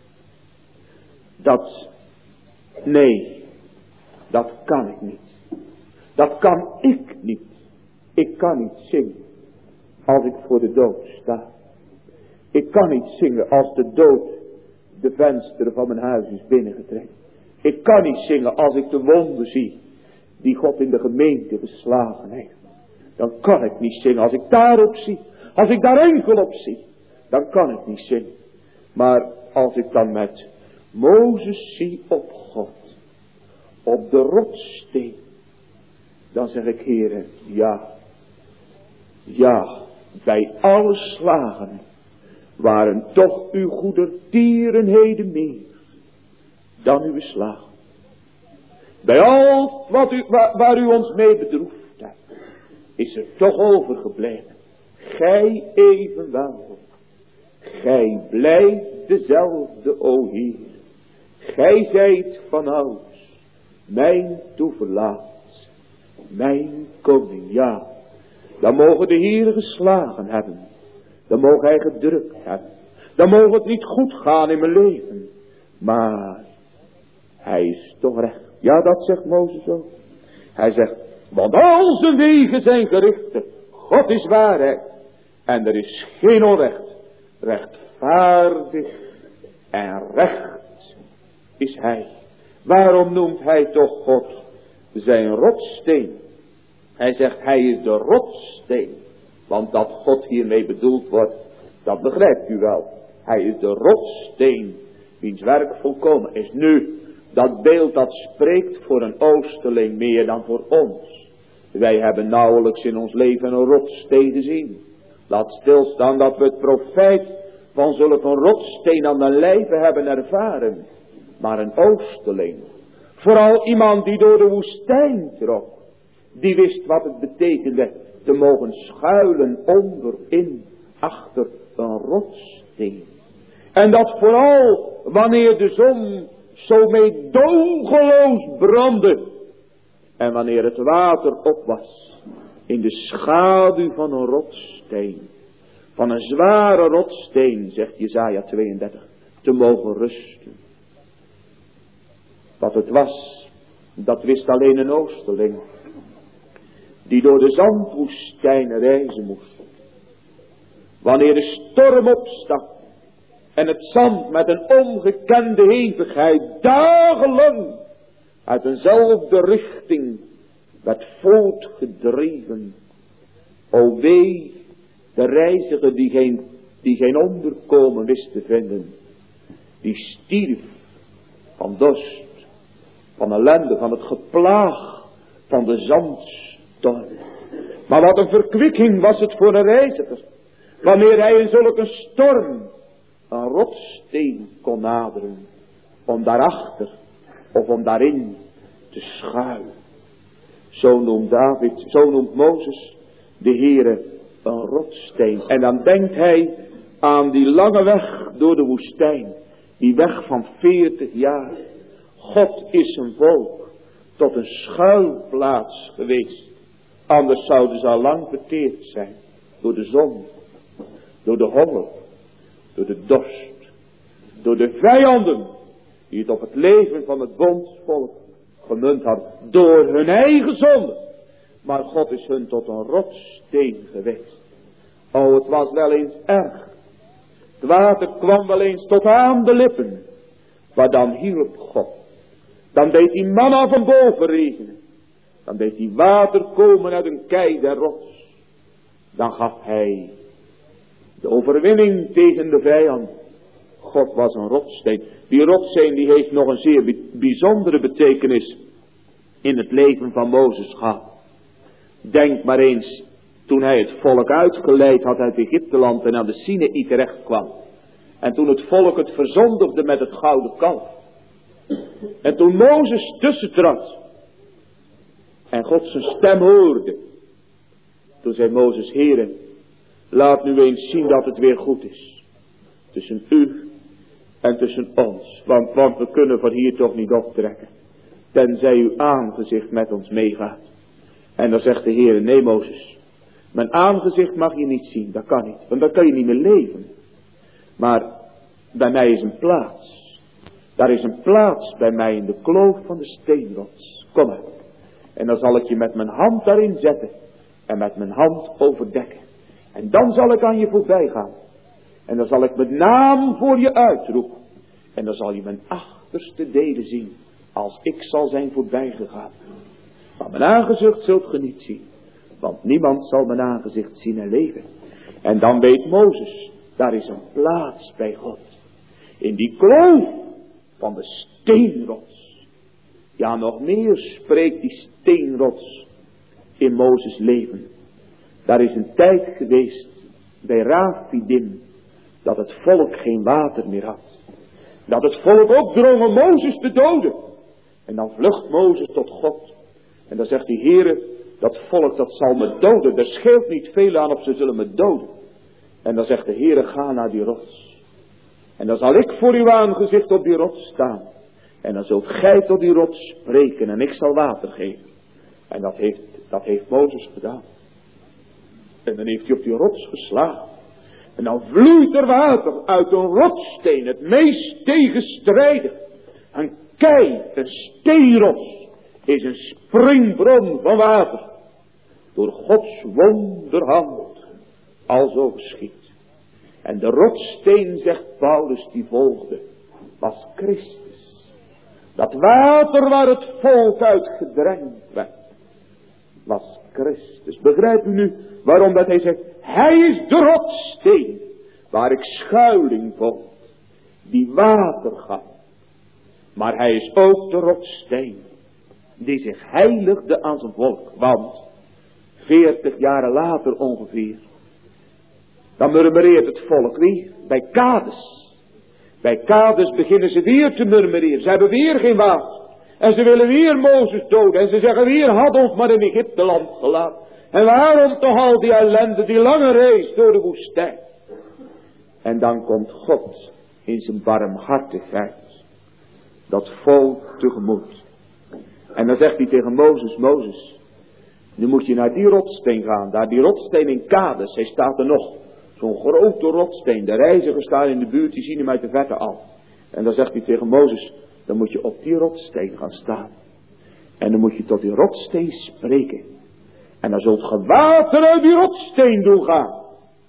Nee. Dat kan ik niet. Dat kan ik niet. Ik kan niet zingen. Als ik voor de dood sta. Ik kan niet zingen als de dood de vensteren van mijn huis is binnengetreden. Ik kan niet zingen als ik de wonden zie die God in de gemeente geslagen heeft. Dan kan ik niet zingen. Als ik daarop zie, als ik daar enkel op zie, dan kan ik niet zingen. Maar als ik dan met Mozes zie op God, op de rotssteen, dan zeg ik, Heere, ja, bij alle slagen waren toch uw goedertierenheden meer dan uw slagen. Bij al waar u ons mee bedroefd hebt, is er toch overgebleven. Gij evenwel, gij blijft dezelfde, o Heer. Gij zijt van ouds mijn toeverlaat, mijn koning. Ja, dan mogen de Heer geslagen hebben. Dan mogen hij gedrukt hebben. Dan mogen het niet goed gaan in mijn leven. Maar hij is toch recht. Ja, dat zegt Mozes ook. Hij zegt, want al zijn wegen zijn gerichten. God is waarheid. En er is geen onrecht. Rechtvaardig en recht is hij. Waarom noemt hij toch God zijn rotssteen? Hij zegt, hij is de rotssteen. Want dat God hiermee bedoeld wordt, dat begrijpt u wel. Hij is de rotssteen, wiens werk volkomen is. Nu, dat beeld dat spreekt voor een oosterling meer dan voor ons. Wij hebben nauwelijks in ons leven een rotssteen gezien. Laat stilstaan dat we het profijt van zulke rotsteen aan de lijve hebben ervaren. Maar een oosterling, vooral iemand die door de woestijn trok, die wist wat het betekende te mogen schuilen onderin, achter een rotssteen. En dat vooral wanneer de zon zo meedogenloos brandde. En wanneer het water op was, in de schaduw van een rotsteen. Van een zware rotsteen, zegt Jesaja 32, te mogen rusten. Wat het was, dat wist alleen een oosterling. Die door de zandwoestijn reizen moest. Wanneer de storm opstak. En het zand met een ongekende hevigheid dagenlang uit eenzelfde richting werd voortgedreven. O wee, de reiziger die geen onderkomen wist te vinden. Die stierf van dorst, van ellende, van het geplaag, van de zandstorm. Maar wat een verkwikking was het voor een reiziger. Wanneer hij in zulke storm een rotsteen kon naderen. Om daarachter of om daarin te schuilen. Zo noemt Mozes de Heere een rotsteen. En dan denkt hij aan die lange weg door de woestijn. Die weg van 40 jaar. God is zijn volk tot een schuilplaats geweest. Anders zouden ze al lang verteerd zijn. Door de zon. Door de honger. Door de dorst. Door de vijanden. die het op het leven van het bondsvolk gemunt hadden, door hun eigen zonde. Maar God is hun tot een rotssteen geweest. O, het was wel eens erg. Het water kwam wel eens tot aan de lippen. Maar dan hielp God. Dan deed die manna van boven regenen. Dan deed die water komen uit een kei der rots. Dan gaf hij de overwinning tegen de vijand. God was een rotssteen. Die rotssteen die heeft nog een zeer bijzondere betekenis in het leven van Mozes gehad. Denk maar eens, toen hij het volk uitgeleid had uit Egypteland en aan de Sinaï terecht kwam. En toen het volk het verzondigde met het gouden kalf. En toen Mozes tussentrad. En God zijn stem hoorde. Toen zei Mozes, Heere, laat nu eens zien dat het weer goed is. Tussen u en tussen ons. Want we kunnen van hier toch niet optrekken. Tenzij uw aangezicht met ons meegaat. En dan zegt de Heere, nee Mozes. Mijn aangezicht mag je niet zien. Dat kan niet. Want dan kan je niet meer leven. Maar bij mij is een plaats. Daar is een plaats bij mij in de kloof van de steenrots. Kom maar. En dan zal ik je met mijn hand daarin zetten. En met mijn hand overdekken. En dan zal ik aan je voorbij gaan. En dan zal ik mijn naam voor je uitroepen. En dan zal je mijn achterste delen zien. Als ik zal zijn voorbij gegaan. Maar mijn aangezicht zult ge niet zien. Want niemand zal mijn aangezicht zien en leven. En dan weet Mozes. Daar is een plaats bij God. In die kloof van de steenrots. Ja, nog meer spreekt die steenrots in Mozes leven. Daar is een tijd geweest bij Rafidim dat het volk geen water meer had. Dat het volk opdrong om Mozes te doden. En dan vlucht Mozes tot God. En dan zegt die Heere, dat volk dat zal me doden. Er scheelt niet veel aan of ze zullen me doden. En dan zegt de Heere, ga naar die rots. En dan zal ik voor uw aangezicht op die rots staan. En dan zult gij tot die rots spreken en ik zal water geven. En dat heeft Mozes gedaan. En dan heeft hij op die rots geslagen. En dan vloeit er water uit een rotssteen, het meest tegenstrijdig. Een kei, een steenrots, is een springbron van water. Door Gods wonderhand alzo geschied. En de rotssteen, zegt Paulus, die volgde, was Christus. Dat water waar het volk uit gedrenkt werd, was Christus. Begrijpt u nu waarom dat hij zegt, hij is de rotssteen waar ik schuiling vond, die water gaf. Maar hij is ook de rotssteen die zich heiligde aan zijn volk. Want 40 jaren later ongeveer, dan murmureert het volk weer bij Kades. Bij Kades beginnen ze weer te murmureren. Ze hebben weer geen water. En ze willen weer Mozes doden. En ze zeggen weer, had ons maar in Egypteland gelaten. En waarom toch al die ellende, die lange reis door de woestijn. En dan komt God in zijn barmhartigheid dat volk tegemoet. En dan zegt hij tegen Mozes, Mozes, nu moet je naar die rotsteen gaan. Daar die rotsteen in Kades, hij staat er nog. Zo'n grote rotsteen. De reizigers staan in de buurt, die zien hem uit de verte al. En dan zegt hij tegen Mozes, dan moet je op die rotsteen gaan staan. En dan moet je tot die rotsteen spreken. En dan zult ge water uit die rotsteen doen gaan.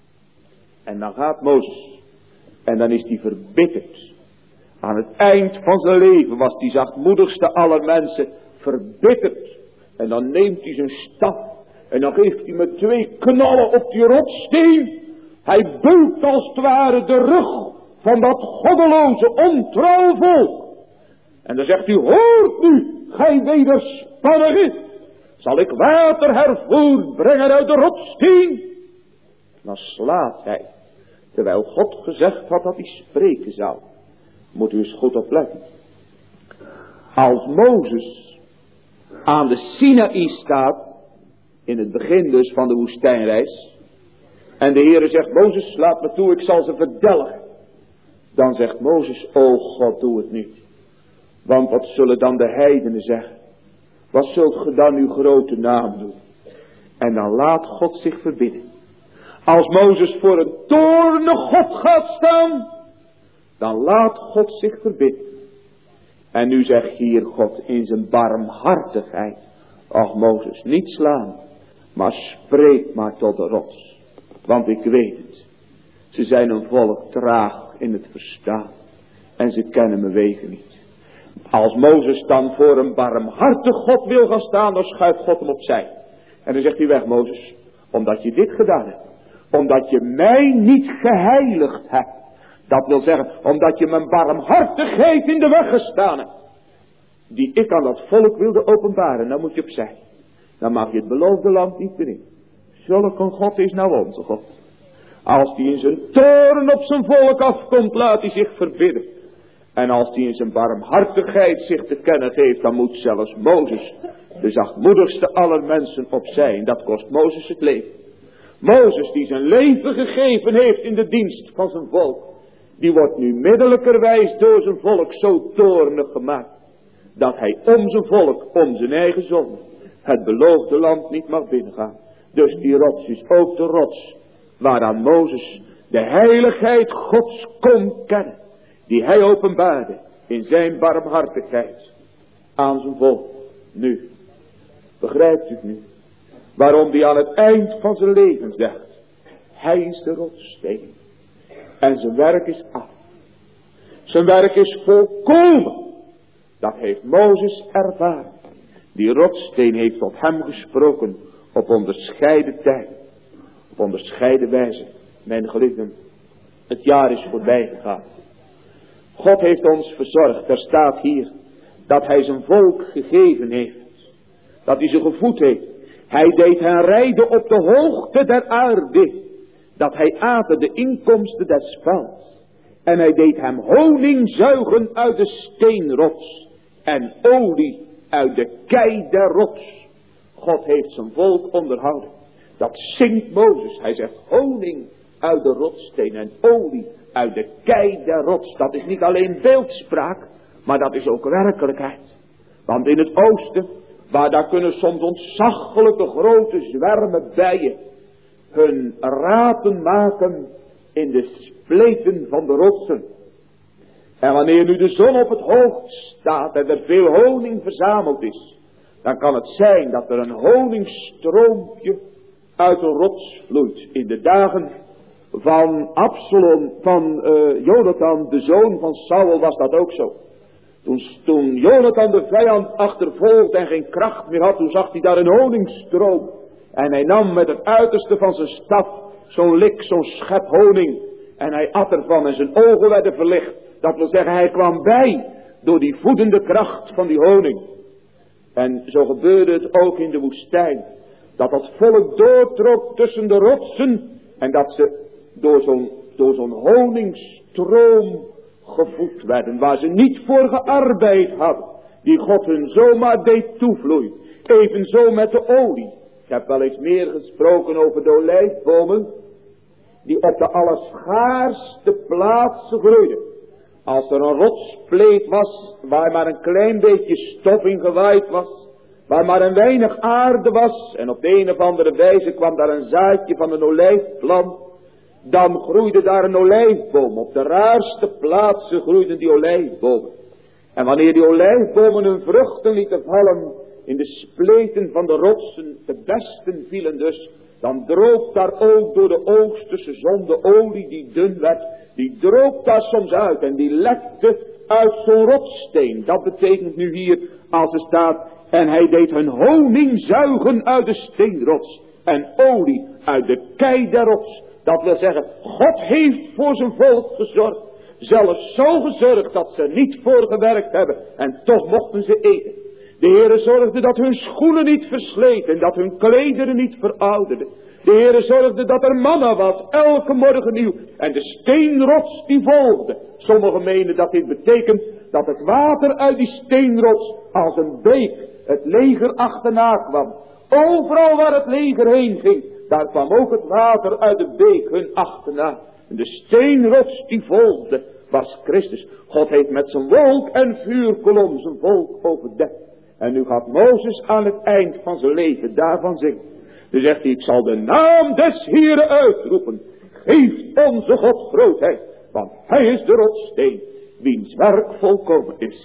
En dan gaat Mozes. En dan is hij verbitterd. Aan het eind van zijn leven was die zachtmoedigste aller mensen verbitterd. En dan neemt hij zijn staf. En dan geeft hij met 2 knallen op die rotsteen. Hij beukt als het ware de rug van dat goddeloze, ontrouw volk. En dan zegt hij, hoort nu, gij wederspannigen, zal ik water hervoerbrengen uit de rotsteen. Dan slaat hij, terwijl God gezegd had dat hij spreken zou. Moet u eens goed opletten. Als Mozes aan de Sinaï staat, in het begin dus van de woestijnreis, en de Heere zegt, Mozes, laat me toe, ik zal ze verdelgen. Dan zegt Mozes, o God, doe het niet. Want wat zullen dan de heidenen zeggen? Wat zult ge dan uw grote naam doen? En dan laat God zich verbidden. Als Mozes voor een toornig God gaat staan, dan laat God zich verbidden. En nu zegt hier God in zijn barmhartigheid. Ach Mozes, niet slaan, maar spreek maar tot de rots. Want ik weet het. Ze zijn een volk traag in het verstaan. En ze kennen mijn wegen niet. Als Mozes dan voor een barmhartig God wil gaan staan, dan schuift God hem opzij. En dan zegt hij weg Mozes, omdat je dit gedaan hebt. Omdat je mij niet geheiligd hebt. Dat wil zeggen, omdat je mijn barmhartigheid in de weg gestaan hebt. Die ik aan dat volk wilde openbaren, dan moet je opzij. Dan mag je het beloofde land niet meer in. Zulk een God is nou onze God. Als die in zijn toorn op zijn volk afkomt, laat hij zich verbidden. En als hij in zijn barmhartigheid zich te kennen geeft, dan moet zelfs Mozes, de zachtmoedigste aller mensen, opzij. En dat kost Mozes het leven. Mozes die zijn leven gegeven heeft in de dienst van zijn volk, die wordt nu middelijkerwijs door zijn volk zo toornig gemaakt, dat hij om zijn volk, om zijn eigen zonde, het beloofde land niet mag binnengaan. Dus die rots is ook de rots waaraan Mozes de heiligheid Gods kon kennen, die hij openbaarde in zijn barmhartigheid aan zijn volk. Nu, begrijpt u het nu? Waarom die aan het eind van zijn leven zegt, hij is de rotssteen en zijn werk is af. Zijn werk is volkomen. Dat heeft Mozes ervaren. Die rotssteen heeft tot hem gesproken op onderscheiden tijden, op onderscheiden wijze. Mijn geliefden, het jaar is voorbij gegaan. God heeft ons verzorgd. Er staat hier dat hij zijn volk gegeven heeft. Dat hij ze gevoed heeft. Hij deed hen rijden op de hoogte der aarde. Dat hij aten de inkomsten des velds. En hij deed hem honing zuigen uit de steenrots. En olie uit de kei der rots. God heeft zijn volk onderhouden. Dat zingt Mozes. Hij zegt honing uit de rotssteen en olie uit de kei der rots. Dat is niet alleen beeldspraak, maar dat is ook werkelijkheid. Want in het oosten, waar daar kunnen soms ontzaglijke grote zwermen bijen hun rapen maken in de spleten van de rotsen. En wanneer nu de zon op het hoogst staat en er veel honing verzameld is, dan kan het zijn dat er een honingstroompje uit de rots vloeit. In de dagen van Absalom, van Jonathan, de zoon van Saul, was dat ook zo. Toen Jonathan de vijand achtervolgde en geen kracht meer had, toen zag hij daar een honingstroom. En hij nam met het uiterste van zijn staf zo'n lik, zo'n schep honing. En hij at ervan en zijn ogen werden verlicht. Dat wil zeggen, hij kwam bij door die voedende kracht van die honing. En zo gebeurde het ook in de woestijn. Dat het volk doortrok tussen de rotsen. En dat ze door zo'n honingstroom gevoed werden. Waar ze niet voor gearbeid hadden. Die God hun zomaar deed toevloeien. Evenzo met de olie. Ik heb wel eens meer gesproken over de olijfbomen. Die op de allerschaarste plaatsen groeiden. Als er een rotspleet was, waar maar een klein beetje stof in gewaaid was, waar maar een weinig aarde was, en op de een of andere wijze kwam daar een zaadje van een olijfplant, dan groeide daar een olijfboom. Op de raarste plaatsen groeiden die olijfbomen. En wanneer die olijfbomen hun vruchten lieten vallen in de spleten van de rotsen, de besten vielen dus, dan droop daar ook door de oosterse zon de olie die dun werd, die droop daar soms uit en die lekte uit zo'n rotssteen. Dat betekent nu hier als er staat, en hij deed hun honing zuigen uit de steenrots en olie uit de kei der rots. Dat wil zeggen, God heeft voor zijn volk gezorgd. Zelfs zo gezorgd dat ze niet voorgewerkt hebben en toch mochten ze eten. De Heere zorgde dat hun schoenen niet versleten en dat hun klederen niet verouderden. De Heere zorgde dat er manna was, elke morgen nieuw. En de steenrots die volgde. Sommigen menen dat dit betekent dat het water uit die steenrots als een beek het leger achterna kwam. Overal waar het leger heen ging, daar kwam ook het water uit de beek hun achterna. En de steenrots die volgde was Christus. God heeft met zijn wolk en vuurkolom zijn volk overdekt. En nu gaat Mozes aan het eind van zijn leven daarvan zingen. Dan zegt hij, ik zal de naam des Heeren uitroepen. Geef onze God grootheid, want hij is de rotssteen, wiens werk volkomen is.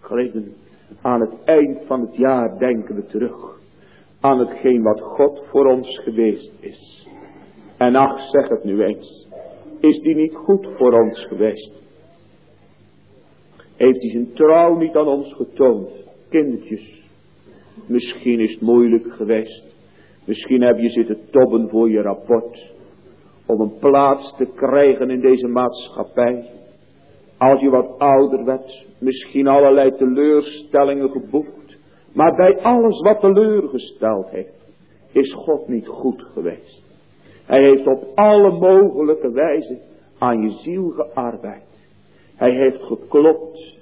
Geliefden, aan het eind van het jaar denken we terug aan hetgeen wat God voor ons geweest is. En ach, zeg het nu eens, is die niet goed voor ons geweest? Heeft hij zijn trouw niet aan ons getoond? Kindertjes, misschien is het moeilijk geweest. Misschien heb je zitten tobben voor je rapport, om een plaats te krijgen in deze maatschappij. Als je wat ouder werd, misschien allerlei teleurstellingen geboekt. Maar bij alles wat teleurgesteld heeft, is God niet goed geweest. Hij heeft op alle mogelijke wijze aan je ziel gearbeid. Hij heeft geklopt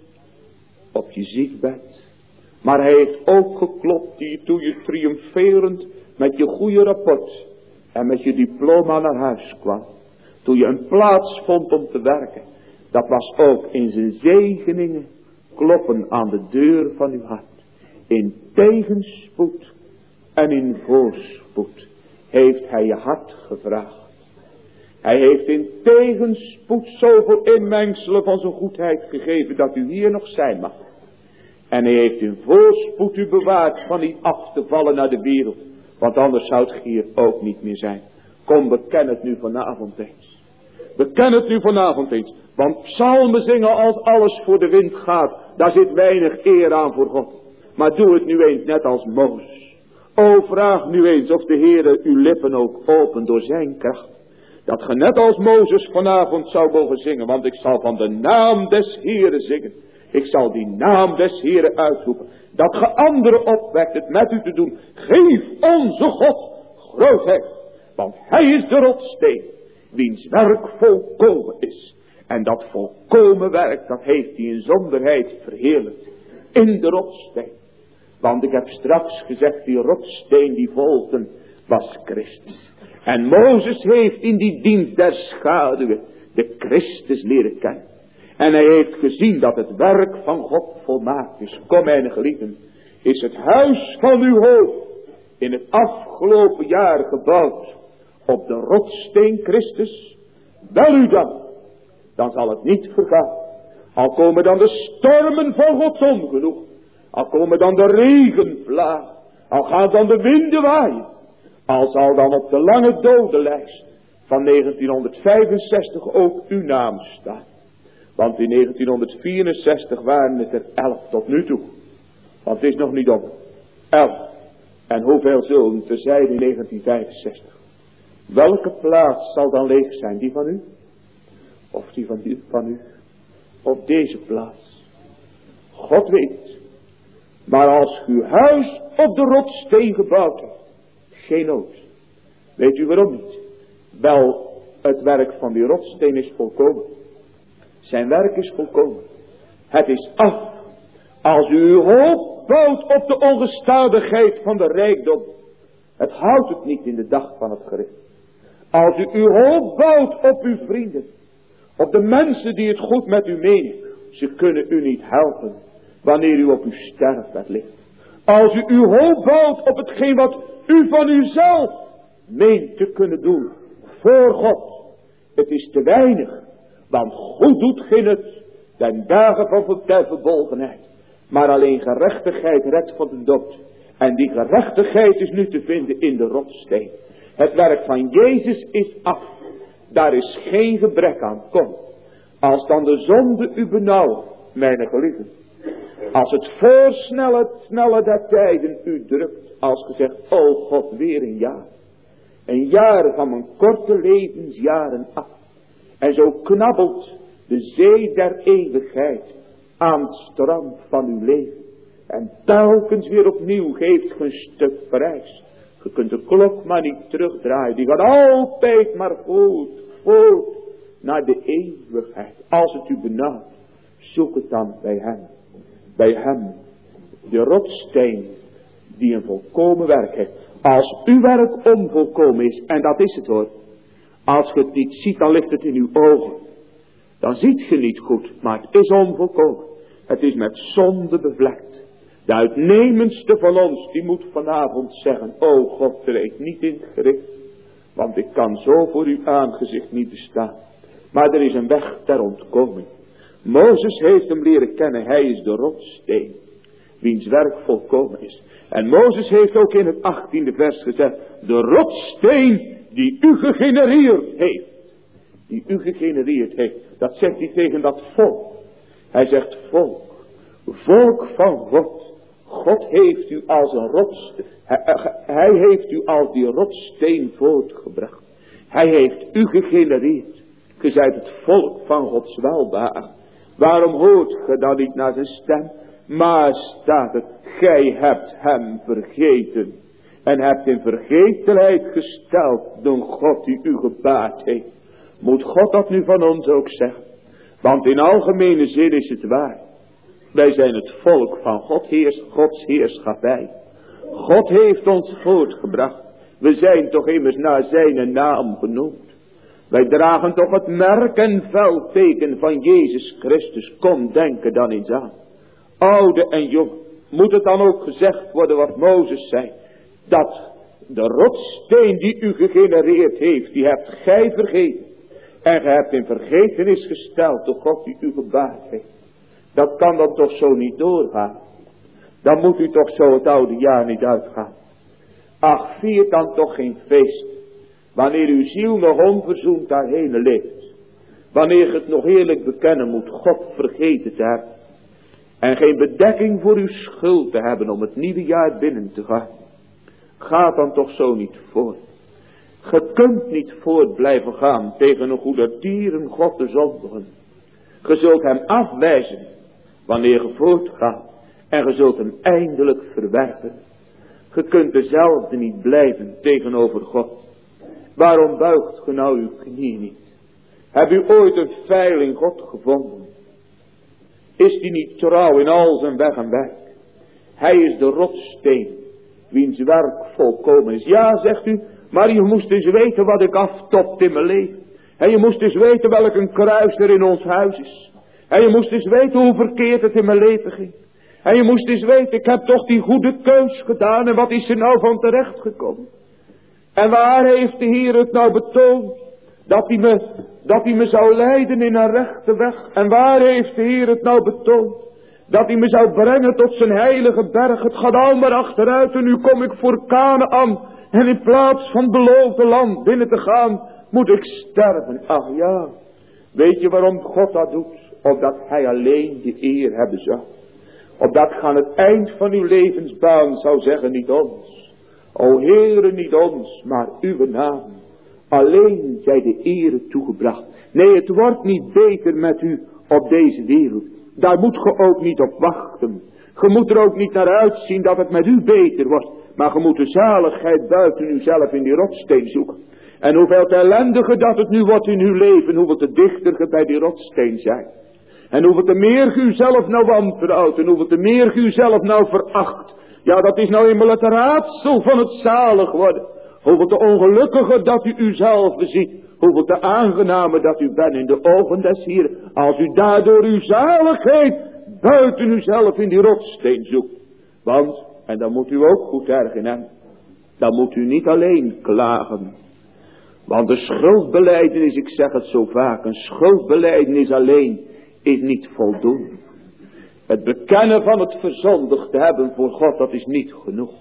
op je ziekbed. Maar hij heeft ook geklopt toen je triomferend met je goede rapport en met je diploma naar huis kwam. Toen je een plaats vond om te werken. Dat was ook in zijn zegeningen kloppen aan de deur van uw hart. In tegenspoed en in voorspoed heeft hij je hart gevraagd. Hij heeft in tegenspoed zoveel inmengselen van zijn goedheid gegeven dat u hier nog zijn mag. En hij heeft in voorspoed u bewaard van niet af te vallen naar de wereld. Want anders zou het hier ook niet meer zijn. Kom, beken het nu vanavond eens. Beken het nu vanavond eens. Want psalmen zingen als alles voor de wind gaat. Daar zit weinig eer aan voor God. Maar doe het nu eens net als Mozes. O, vraag nu eens of de Heere uw lippen ook opent door zijn kracht. Dat ge net als Mozes vanavond zou mogen zingen. Want ik zal van de naam des Heeren zingen. Ik zal die naam des Heeren uitroepen. Dat ge anderen opwekt het met u te doen. Geef onze God grootheid. Want hij is de rotsteen. Wiens werk volkomen is. En dat volkomen werk, dat heeft hij in zonderheid verheerlijkt. In de rotsteen. Want ik heb straks gezegd, die rotsteen die volgden was Christus. En Mozes heeft in die dienst der schaduwen de Christus leren kennen. En hij heeft gezien dat het werk van God volmaakt is. Kom, mijn geliefden, is het huis van uw hoofd in het afgelopen jaar gebouwd op de rotsteen Christus? Wel u dan zal het niet vergaan. Al komen dan de stormen van Gods ongenoeg. Al komen dan de regenvlagen. Al gaan dan de winden waaien. Al zal dan op de lange dodenlijst van 1965 ook uw naam staan. Want in 1964 waren het er 11 tot nu toe. Want het is nog niet op. 11. En hoeveel zullen er zijn in 1965? Welke plaats zal dan leeg zijn? Die van u? Of die van u? Op deze plaats. God weet. Maar als uw huis op de rotsteen gebouwd heeft. Geen nood. Weet u waarom niet? Wel, het werk van die rotsteen is volkomen. Zijn werk is volkomen. Het is af. Als u uw hoop bouwt op de ongestadigheid van de rijkdom. Het houdt het niet in de dag van het gericht. Als u uw hoop bouwt op uw vrienden. Op de mensen die het goed met u menen. Ze kunnen u niet helpen. Wanneer u op uw sterfbed ligt. Als u uw hoop bouwt op hetgeen wat u van uzelf meent te kunnen doen. Voor God. Het is te weinig. Want goed doet geen het. Den dagen van der verbolgenheid. Maar alleen gerechtigheid redt van de dood. En die gerechtigheid is nu te vinden in de rotsteen. Het werk van Jezus is af. Daar is geen gebrek aan. Kom. Als dan de zonde u benauwt, mijn geliefden. Als het voorsnelle der tijden u drukt. Als gezegd, o God, weer een jaar. Een jaar van mijn korte levensjaren af. En zo knabbelt de zee der eeuwigheid aan het strand van uw leven. En telkens weer opnieuw geeft ge een stuk prijs. Je kunt de klok maar niet terugdraaien. Die gaat altijd maar voort naar de eeuwigheid. Als het u benauwt, zoek het dan bij hem. Bij hem, de rotsteen die een volkomen werk heeft. Als uw werk onvolkomen is, en dat is het hoor. Als je het niet ziet, dan ligt het in uw ogen. Dan ziet je niet goed, maar het is onvolkomen. Het is met zonde bevlekt. De uitnemendste van ons, die moet vanavond zeggen, o God, treed niet in het gericht. Want ik kan zo voor uw aangezicht niet bestaan. Maar er is een weg ter ontkoming. Mozes heeft hem leren kennen. Hij is de rotssteen, wiens werk volkomen is. En Mozes heeft ook in het 18e vers gezegd, de rotssteen die u gegenereerd heeft. Die u gegenereerd heeft. Dat zegt hij tegen dat volk. Hij zegt volk. Volk van God. God heeft u als een rotssteen. Hij heeft u als die rotssteen voortgebracht. Hij heeft u gegenereerd. Ge zijt het volk van Gods welbehagen. Waarom hoort ge dan niet naar zijn stem? Maar staat het, gij hebt hem vergeten. En hebt in vergetelheid gesteld door God die u gebaard heeft. Moet God dat nu van ons ook zeggen? Want in algemene zin is het waar. Wij zijn het volk van Gods heerschappij. God heeft ons voortgebracht. We zijn toch immers naar zijn naam genoemd. Wij dragen toch het merk en veldteken van Jezus Christus. Kom, denken dan eens aan. Oude en jong. Moet het dan ook gezegd worden wat Mozes zei. Dat de rotssteen die u gegenereerd heeft, die hebt gij vergeten. En gij hebt in vergetenis gesteld door God die u gebaard heeft. Dat kan dan toch zo niet doorgaan. Dan moet u toch zo het oude jaar niet uitgaan. Ach, viert dan toch geen feest. Wanneer uw ziel nog onverzoend daarheen leeft. Wanneer je het nog eerlijk bekennen moet God vergeten te hebben. En geen bedekking voor uw schuld te hebben om het nieuwe jaar binnen te gaan. Ga dan toch zo niet voort. Ge kunt niet voort blijven gaan tegen een goedertieren God te zondigen. Ge zult hem afwijzen wanneer je voortgaat. En ge zult hem eindelijk verwerpen. Ge kunt dezelfde niet blijven tegenover God. Waarom buigt ge nou uw knie niet? Heb u ooit een feil in God gevonden? Is die niet trouw in al zijn weg en werk? Hij is de rotssteen, wiens werk volkomen is. Ja, zegt u, maar je moest eens weten wat ik aftopt in mijn leven. En je moest eens weten welk een kruis er in ons huis is. En je moest eens weten hoe verkeerd het in mijn leven ging. En je moest eens weten, ik heb toch die goede keus gedaan. En wat is er nou van terecht gekomen? En waar heeft de Heer het nou betoond? Dat hij me zou leiden in een rechte weg. En waar heeft de Heer het nou betoond? Dat hij me zou brengen tot zijn heilige berg. Het gaat al maar achteruit en nu kom ik voor Kanaan. En in plaats van het beloofde land binnen te gaan, moet ik sterven. Ach ja, weet je waarom God dat doet? Opdat hij alleen de eer hebben zou. Opdat ge aan het eind van uw levensbaan zou zeggen, niet ons. O Heere, niet ons, maar uw naam. Alleen zij de ere toegebracht. Nee, het wordt niet beter met u op deze wereld. Daar moet ge ook niet op wachten. Ge moet er ook niet naar uitzien dat het met u beter wordt. Maar ge moet de zaligheid buiten uzelf in die rotsteen zoeken. En hoeveel te ellendiger dat het nu wordt in uw leven, hoeveel te dichter ge bij die rotsteen zijt. En hoeveel te meer ge uzelf nou wantrouwt en hoeveel te meer ge uzelf nou veracht. Ja, dat is nou eenmaal het raadsel van het zalig worden. Hoeveel te ongelukkiger dat u uzelf ziet. Hoeveel te aangenamer dat u bent in de ogen des Heeren. Als u daardoor uw zaligheid buiten uzelf in die rotsteen zoekt. Want, en dan moet u ook goed ergen hebben. Dan moet u niet alleen klagen. Want de schuldbelijdenis, ik zeg het zo vaak. Een schuldbelijdenis alleen is niet voldoende. Het bekennen van het verzondigd te hebben voor God, dat is niet genoeg.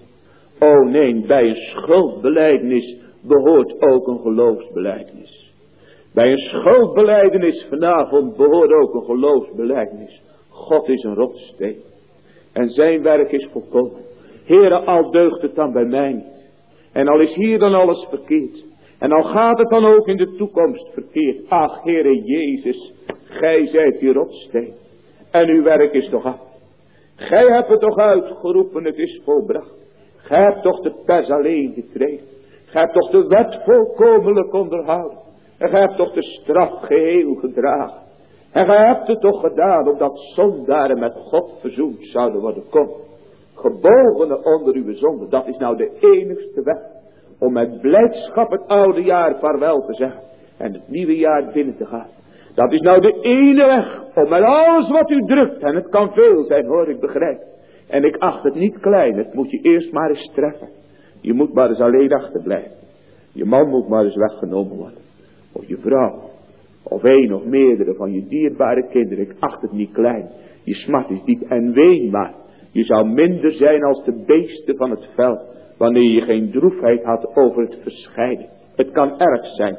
O nee, bij een schuldbelijdenis behoort ook een geloofsbelijdenis. Bij een schuldbelijdenis vanavond behoort ook een geloofsbelijdenis. God is een rotsteen. En zijn werk is volkomen. Heere, al deugt het dan bij mij niet. En al is hier dan alles verkeerd. En al gaat het dan ook in de toekomst verkeerd. Ach, Heere Jezus, gij zijt die rotsteen. En uw werk is toch af. Gij hebt het toch uitgeroepen, het is volbracht. Gij hebt toch de pers alleen gekregen. Gij hebt toch de wet volkomenlijk onderhouden. En gij hebt toch de straf geheel gedragen. En gij hebt het toch gedaan, omdat zondaren met God verzoend zouden worden. Kom, gebogenen onder uw zonde. Dat is nou de enigste weg. Om met blijdschap het oude jaar vaarwel te zeggen. En het nieuwe jaar binnen te gaan. Dat is nou de ene weg. Om met alles wat u drukt. En het kan veel zijn, hoor, ik begrijp. En ik acht het niet klein. Het moet je eerst maar eens treffen. Je moet maar eens alleen achterblijven. Je man moet maar eens weggenomen worden. Of je vrouw. Of één of meerdere van je dierbare kinderen. Ik acht het niet klein. Je smart is diep en ween maar. Je zou minder zijn als de beesten van het veld. Wanneer je geen droefheid had over het verscheiden. Het kan erg zijn.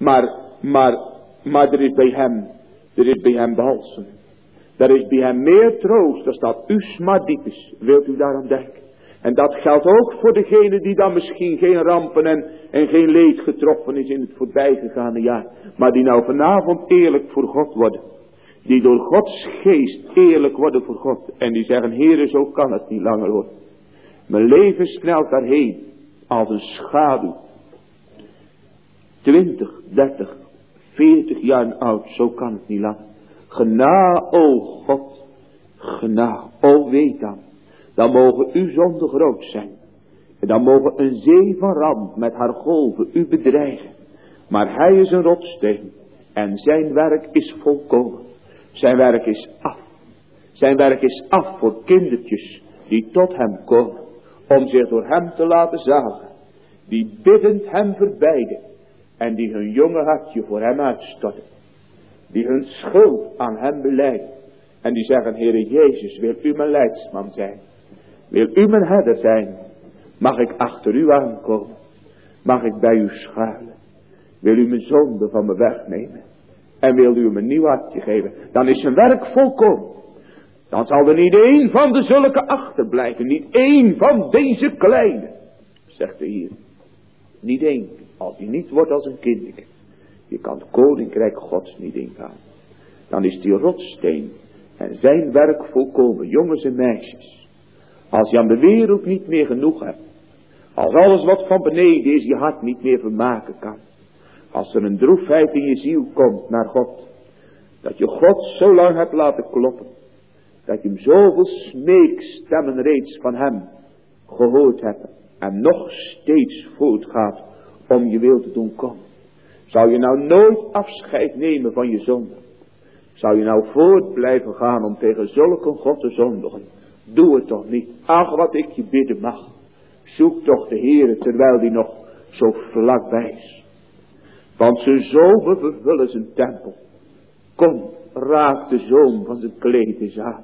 Maar er is bij hem balsem. Er is bij hem meer troost als dat uw smart diep is. Wilt u daaraan denken? En dat geldt ook voor degene die dan misschien geen rampen en geen leed getroffen is in het voorbijgegaane jaar. Maar die nou vanavond eerlijk voor God worden. Die door Gods geest eerlijk worden voor God. En die zeggen, Heere, zo kan het niet langer worden. Mijn leven snelt daarheen als een schaduw. 20, 30, 40 jaar oud, zo kan het niet langer. Genade, o God, genade, o weet dan. Dan mogen uw zonden groot zijn. En dan mogen een zee van ramp met haar golven u bedreigen. Maar hij is een rotssteen. En zijn werk is volkomen. Zijn werk is af. Zijn werk is af voor kindertjes die tot hem komen. Om zich door hem te laten zagen. Die biddend hem verbijden. En die hun jonge hartje voor hem uitstorten. Die hun schuld aan hem belijden. En die zeggen, Heere Jezus, wil u mijn leidsman zijn? Wil u mijn herder zijn? Mag ik achter u aankomen? Mag ik bij u schuilen? Wil u mijn zonde van me wegnemen? En wil u me een nieuw hartje geven? Dan is zijn werk volkomen. Dan zal er niet één van de zulke achterblijven. Niet één van deze kleine. Zegt de Heer. Niet één. Als hij niet wordt als een kindje. Je kan het koninkrijk Gods niet ingaan. Dan is die rotsteen. En zijn werk volkomen. Jongens en meisjes. Als je aan de wereld niet meer genoeg hebt. Als alles wat van beneden is je hart niet meer vermaken kan. Als er een droefheid in je ziel komt naar God. Dat je God zo lang hebt laten kloppen. Dat je hem zoveel smeekstemmen reeds van hem gehoord hebt. En nog steeds voortgaat om je wil te doen komen. Zou je nou nooit afscheid nemen van je zonde? Zou je nou voort blijven gaan om tegen zulke God te zondigen? Doe het toch niet. Ach, wat ik je bidden mag. Zoek toch de Heere terwijl die nog zo vlakbij is. Want zijn zonen vervullen zijn tempel. Kom, raak de zoom van zijn kleed eens aan.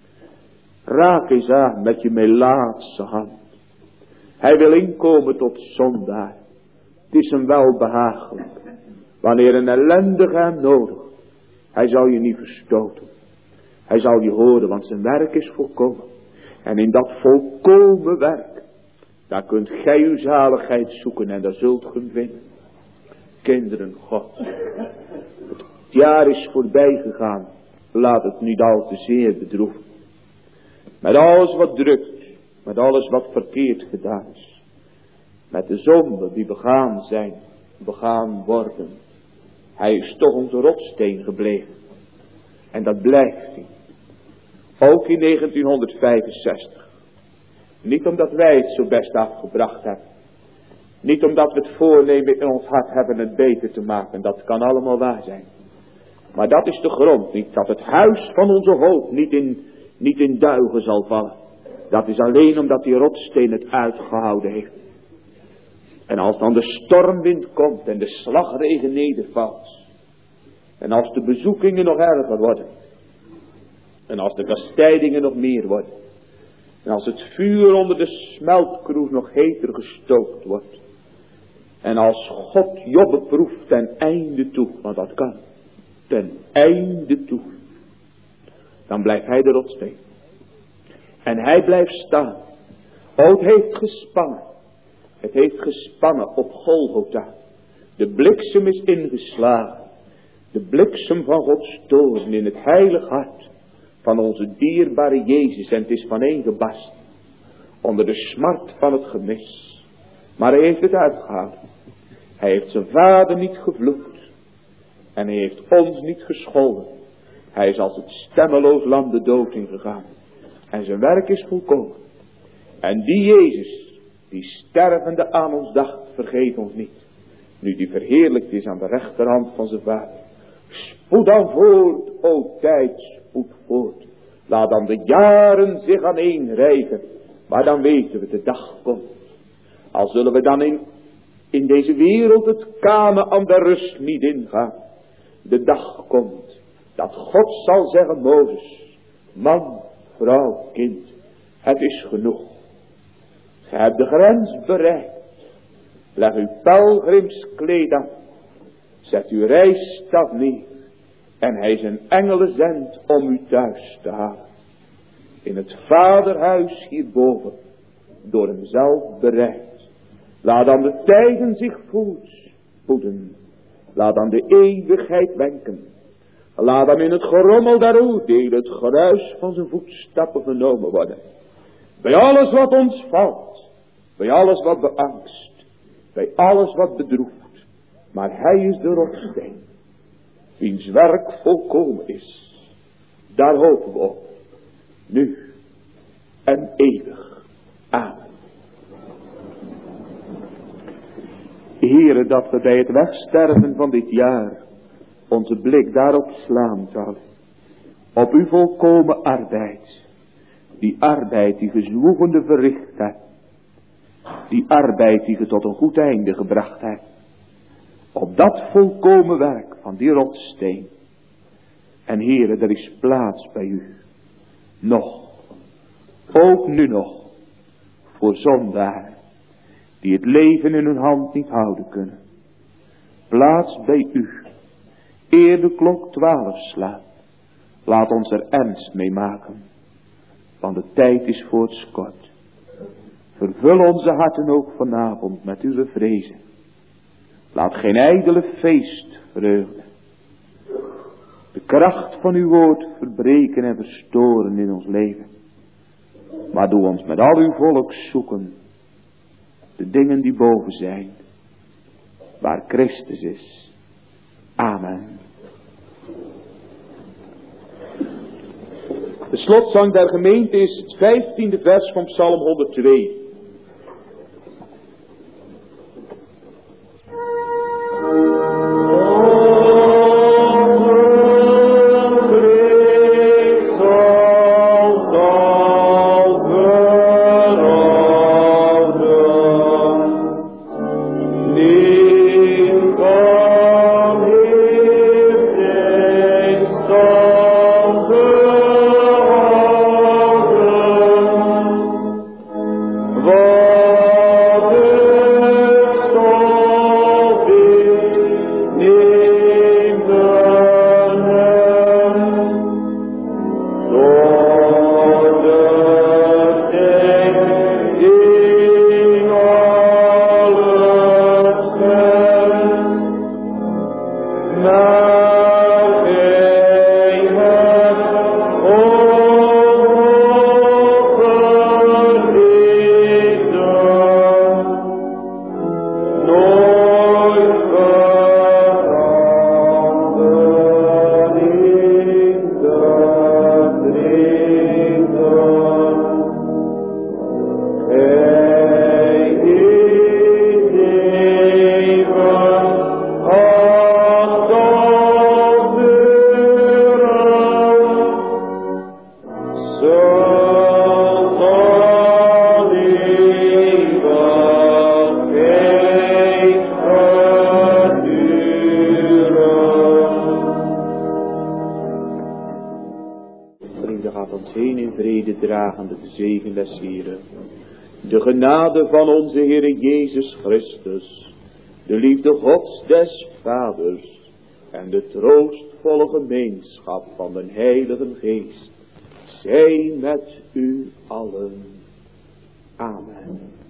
Raak eens aan met je melaatse hand. Hij wil inkomen tot zondaar. Het is hem wel behagelijk. Wanneer een ellendige hem nodig. Hij zal je niet verstoten. Hij zal je horen, want zijn werk is volkomen. En in dat volkomen werk, daar kunt gij uw zaligheid zoeken en daar zult ge hem vinden. Kinderen God, het jaar is voorbij gegaan. Laat het niet al te zeer bedroeven. Met alles wat drukt, met alles wat verkeerd gedaan is. Met de zonden die begaan zijn, begaan worden. Hij is toch onze rotsteen gebleven. En dat blijft hij. Ook in 1965. Niet omdat wij het zo best afgebracht hebben. Niet omdat we het voornemen in ons hart hebben het beter te maken. Dat kan allemaal waar zijn. Maar dat is de grond niet. Dat het huis van onze hoop niet in duigen zal vallen. Dat is alleen omdat die rotsteen het uitgehouden heeft. En als dan de stormwind komt en de slagregen nedervalt. En als de bezoekingen nog erger worden. En als de kastijdingen nog meer worden. En als het vuur onder de smeltkroes nog heter gestookt wordt. En als God Job beproeft ten einde toe. Want dat kan. Ten einde toe. Dan blijft hij de rotsteen. En hij blijft staan. Het heeft gespannen. Het heeft gespannen op Golgotha. De bliksem is ingeslagen. De bliksem van Gods toorn in het heilig hart van onze dierbare Jezus. En het is vaneengebast onder de smart van het gemis. Maar hij heeft het uitgehouden. Hij heeft zijn vader niet gevloekt. En hij heeft ons niet gescholden. Hij is als het stemmeloos lam de dood ingegaan. En zijn werk is volkomen. En die Jezus, die stervende aan ons dacht, vergeet ons niet. Nu die verheerlijkt is aan de rechterhand van zijn vader. Spoed dan voort, o tijd, spoed voort. Laat dan de jaren zich aaneenrijgen. Maar dan weten we, de dag komt. Al zullen we dan in deze wereld het Kanaan der rust niet ingaan. de dag komt dat God zal zeggen, Mozes, man, vrouw, kind, het is genoeg. Gij hebt de grens bereikt. Leg uw pelgrimskleed aan. Zet uw reisstaf neer. En hij zijn engelen zendt om u thuis te halen. In het vaderhuis hierboven. Door hemzelf bereid. Laat dan de tijden zich voorspoeden. Laat dan de eeuwigheid wenken. Laat dan in het gerommel der oordelen het geruis van zijn voetstappen vernomen worden. Bij alles wat ons valt. Bij alles wat beangst. Bij alles wat bedroeft. Maar hij is de rotsteen. Wiens werk volkomen is. Daar hopen we op. Nu en eeuwig. Amen. Heere, dat we bij het wegsterven van dit jaar onze blik daarop slaan zullen. Op uw volkomen arbeid. Die arbeid die gezwoegende verricht hebt. Die arbeid die ge tot een goed einde gebracht hebt. Op dat volkomen werk van die rotsteen. En Heere, er is plaats bij u. Nog. Ook nu nog. Voor zondaren. Die het leven in hun hand niet houden kunnen. Plaats bij u. Eer de klok 12 slaat. Laat ons er ernst mee maken. Want de tijd is voortskort. Vervul onze harten ook vanavond met uw vrezen. Laat geen ijdele feestvreugde de kracht van uw woord verbreken en verstoren in ons leven. Maar doe ons met al uw volk zoeken de dingen die boven zijn, waar Christus is. Amen. De slotzang der gemeente is het 15e vers van Psalm 102. De genade van onze Heere Jezus Christus, de liefde Gods des Vaders en de troostvolle gemeenschap van de Heilige Geest, zij met u allen. Amen.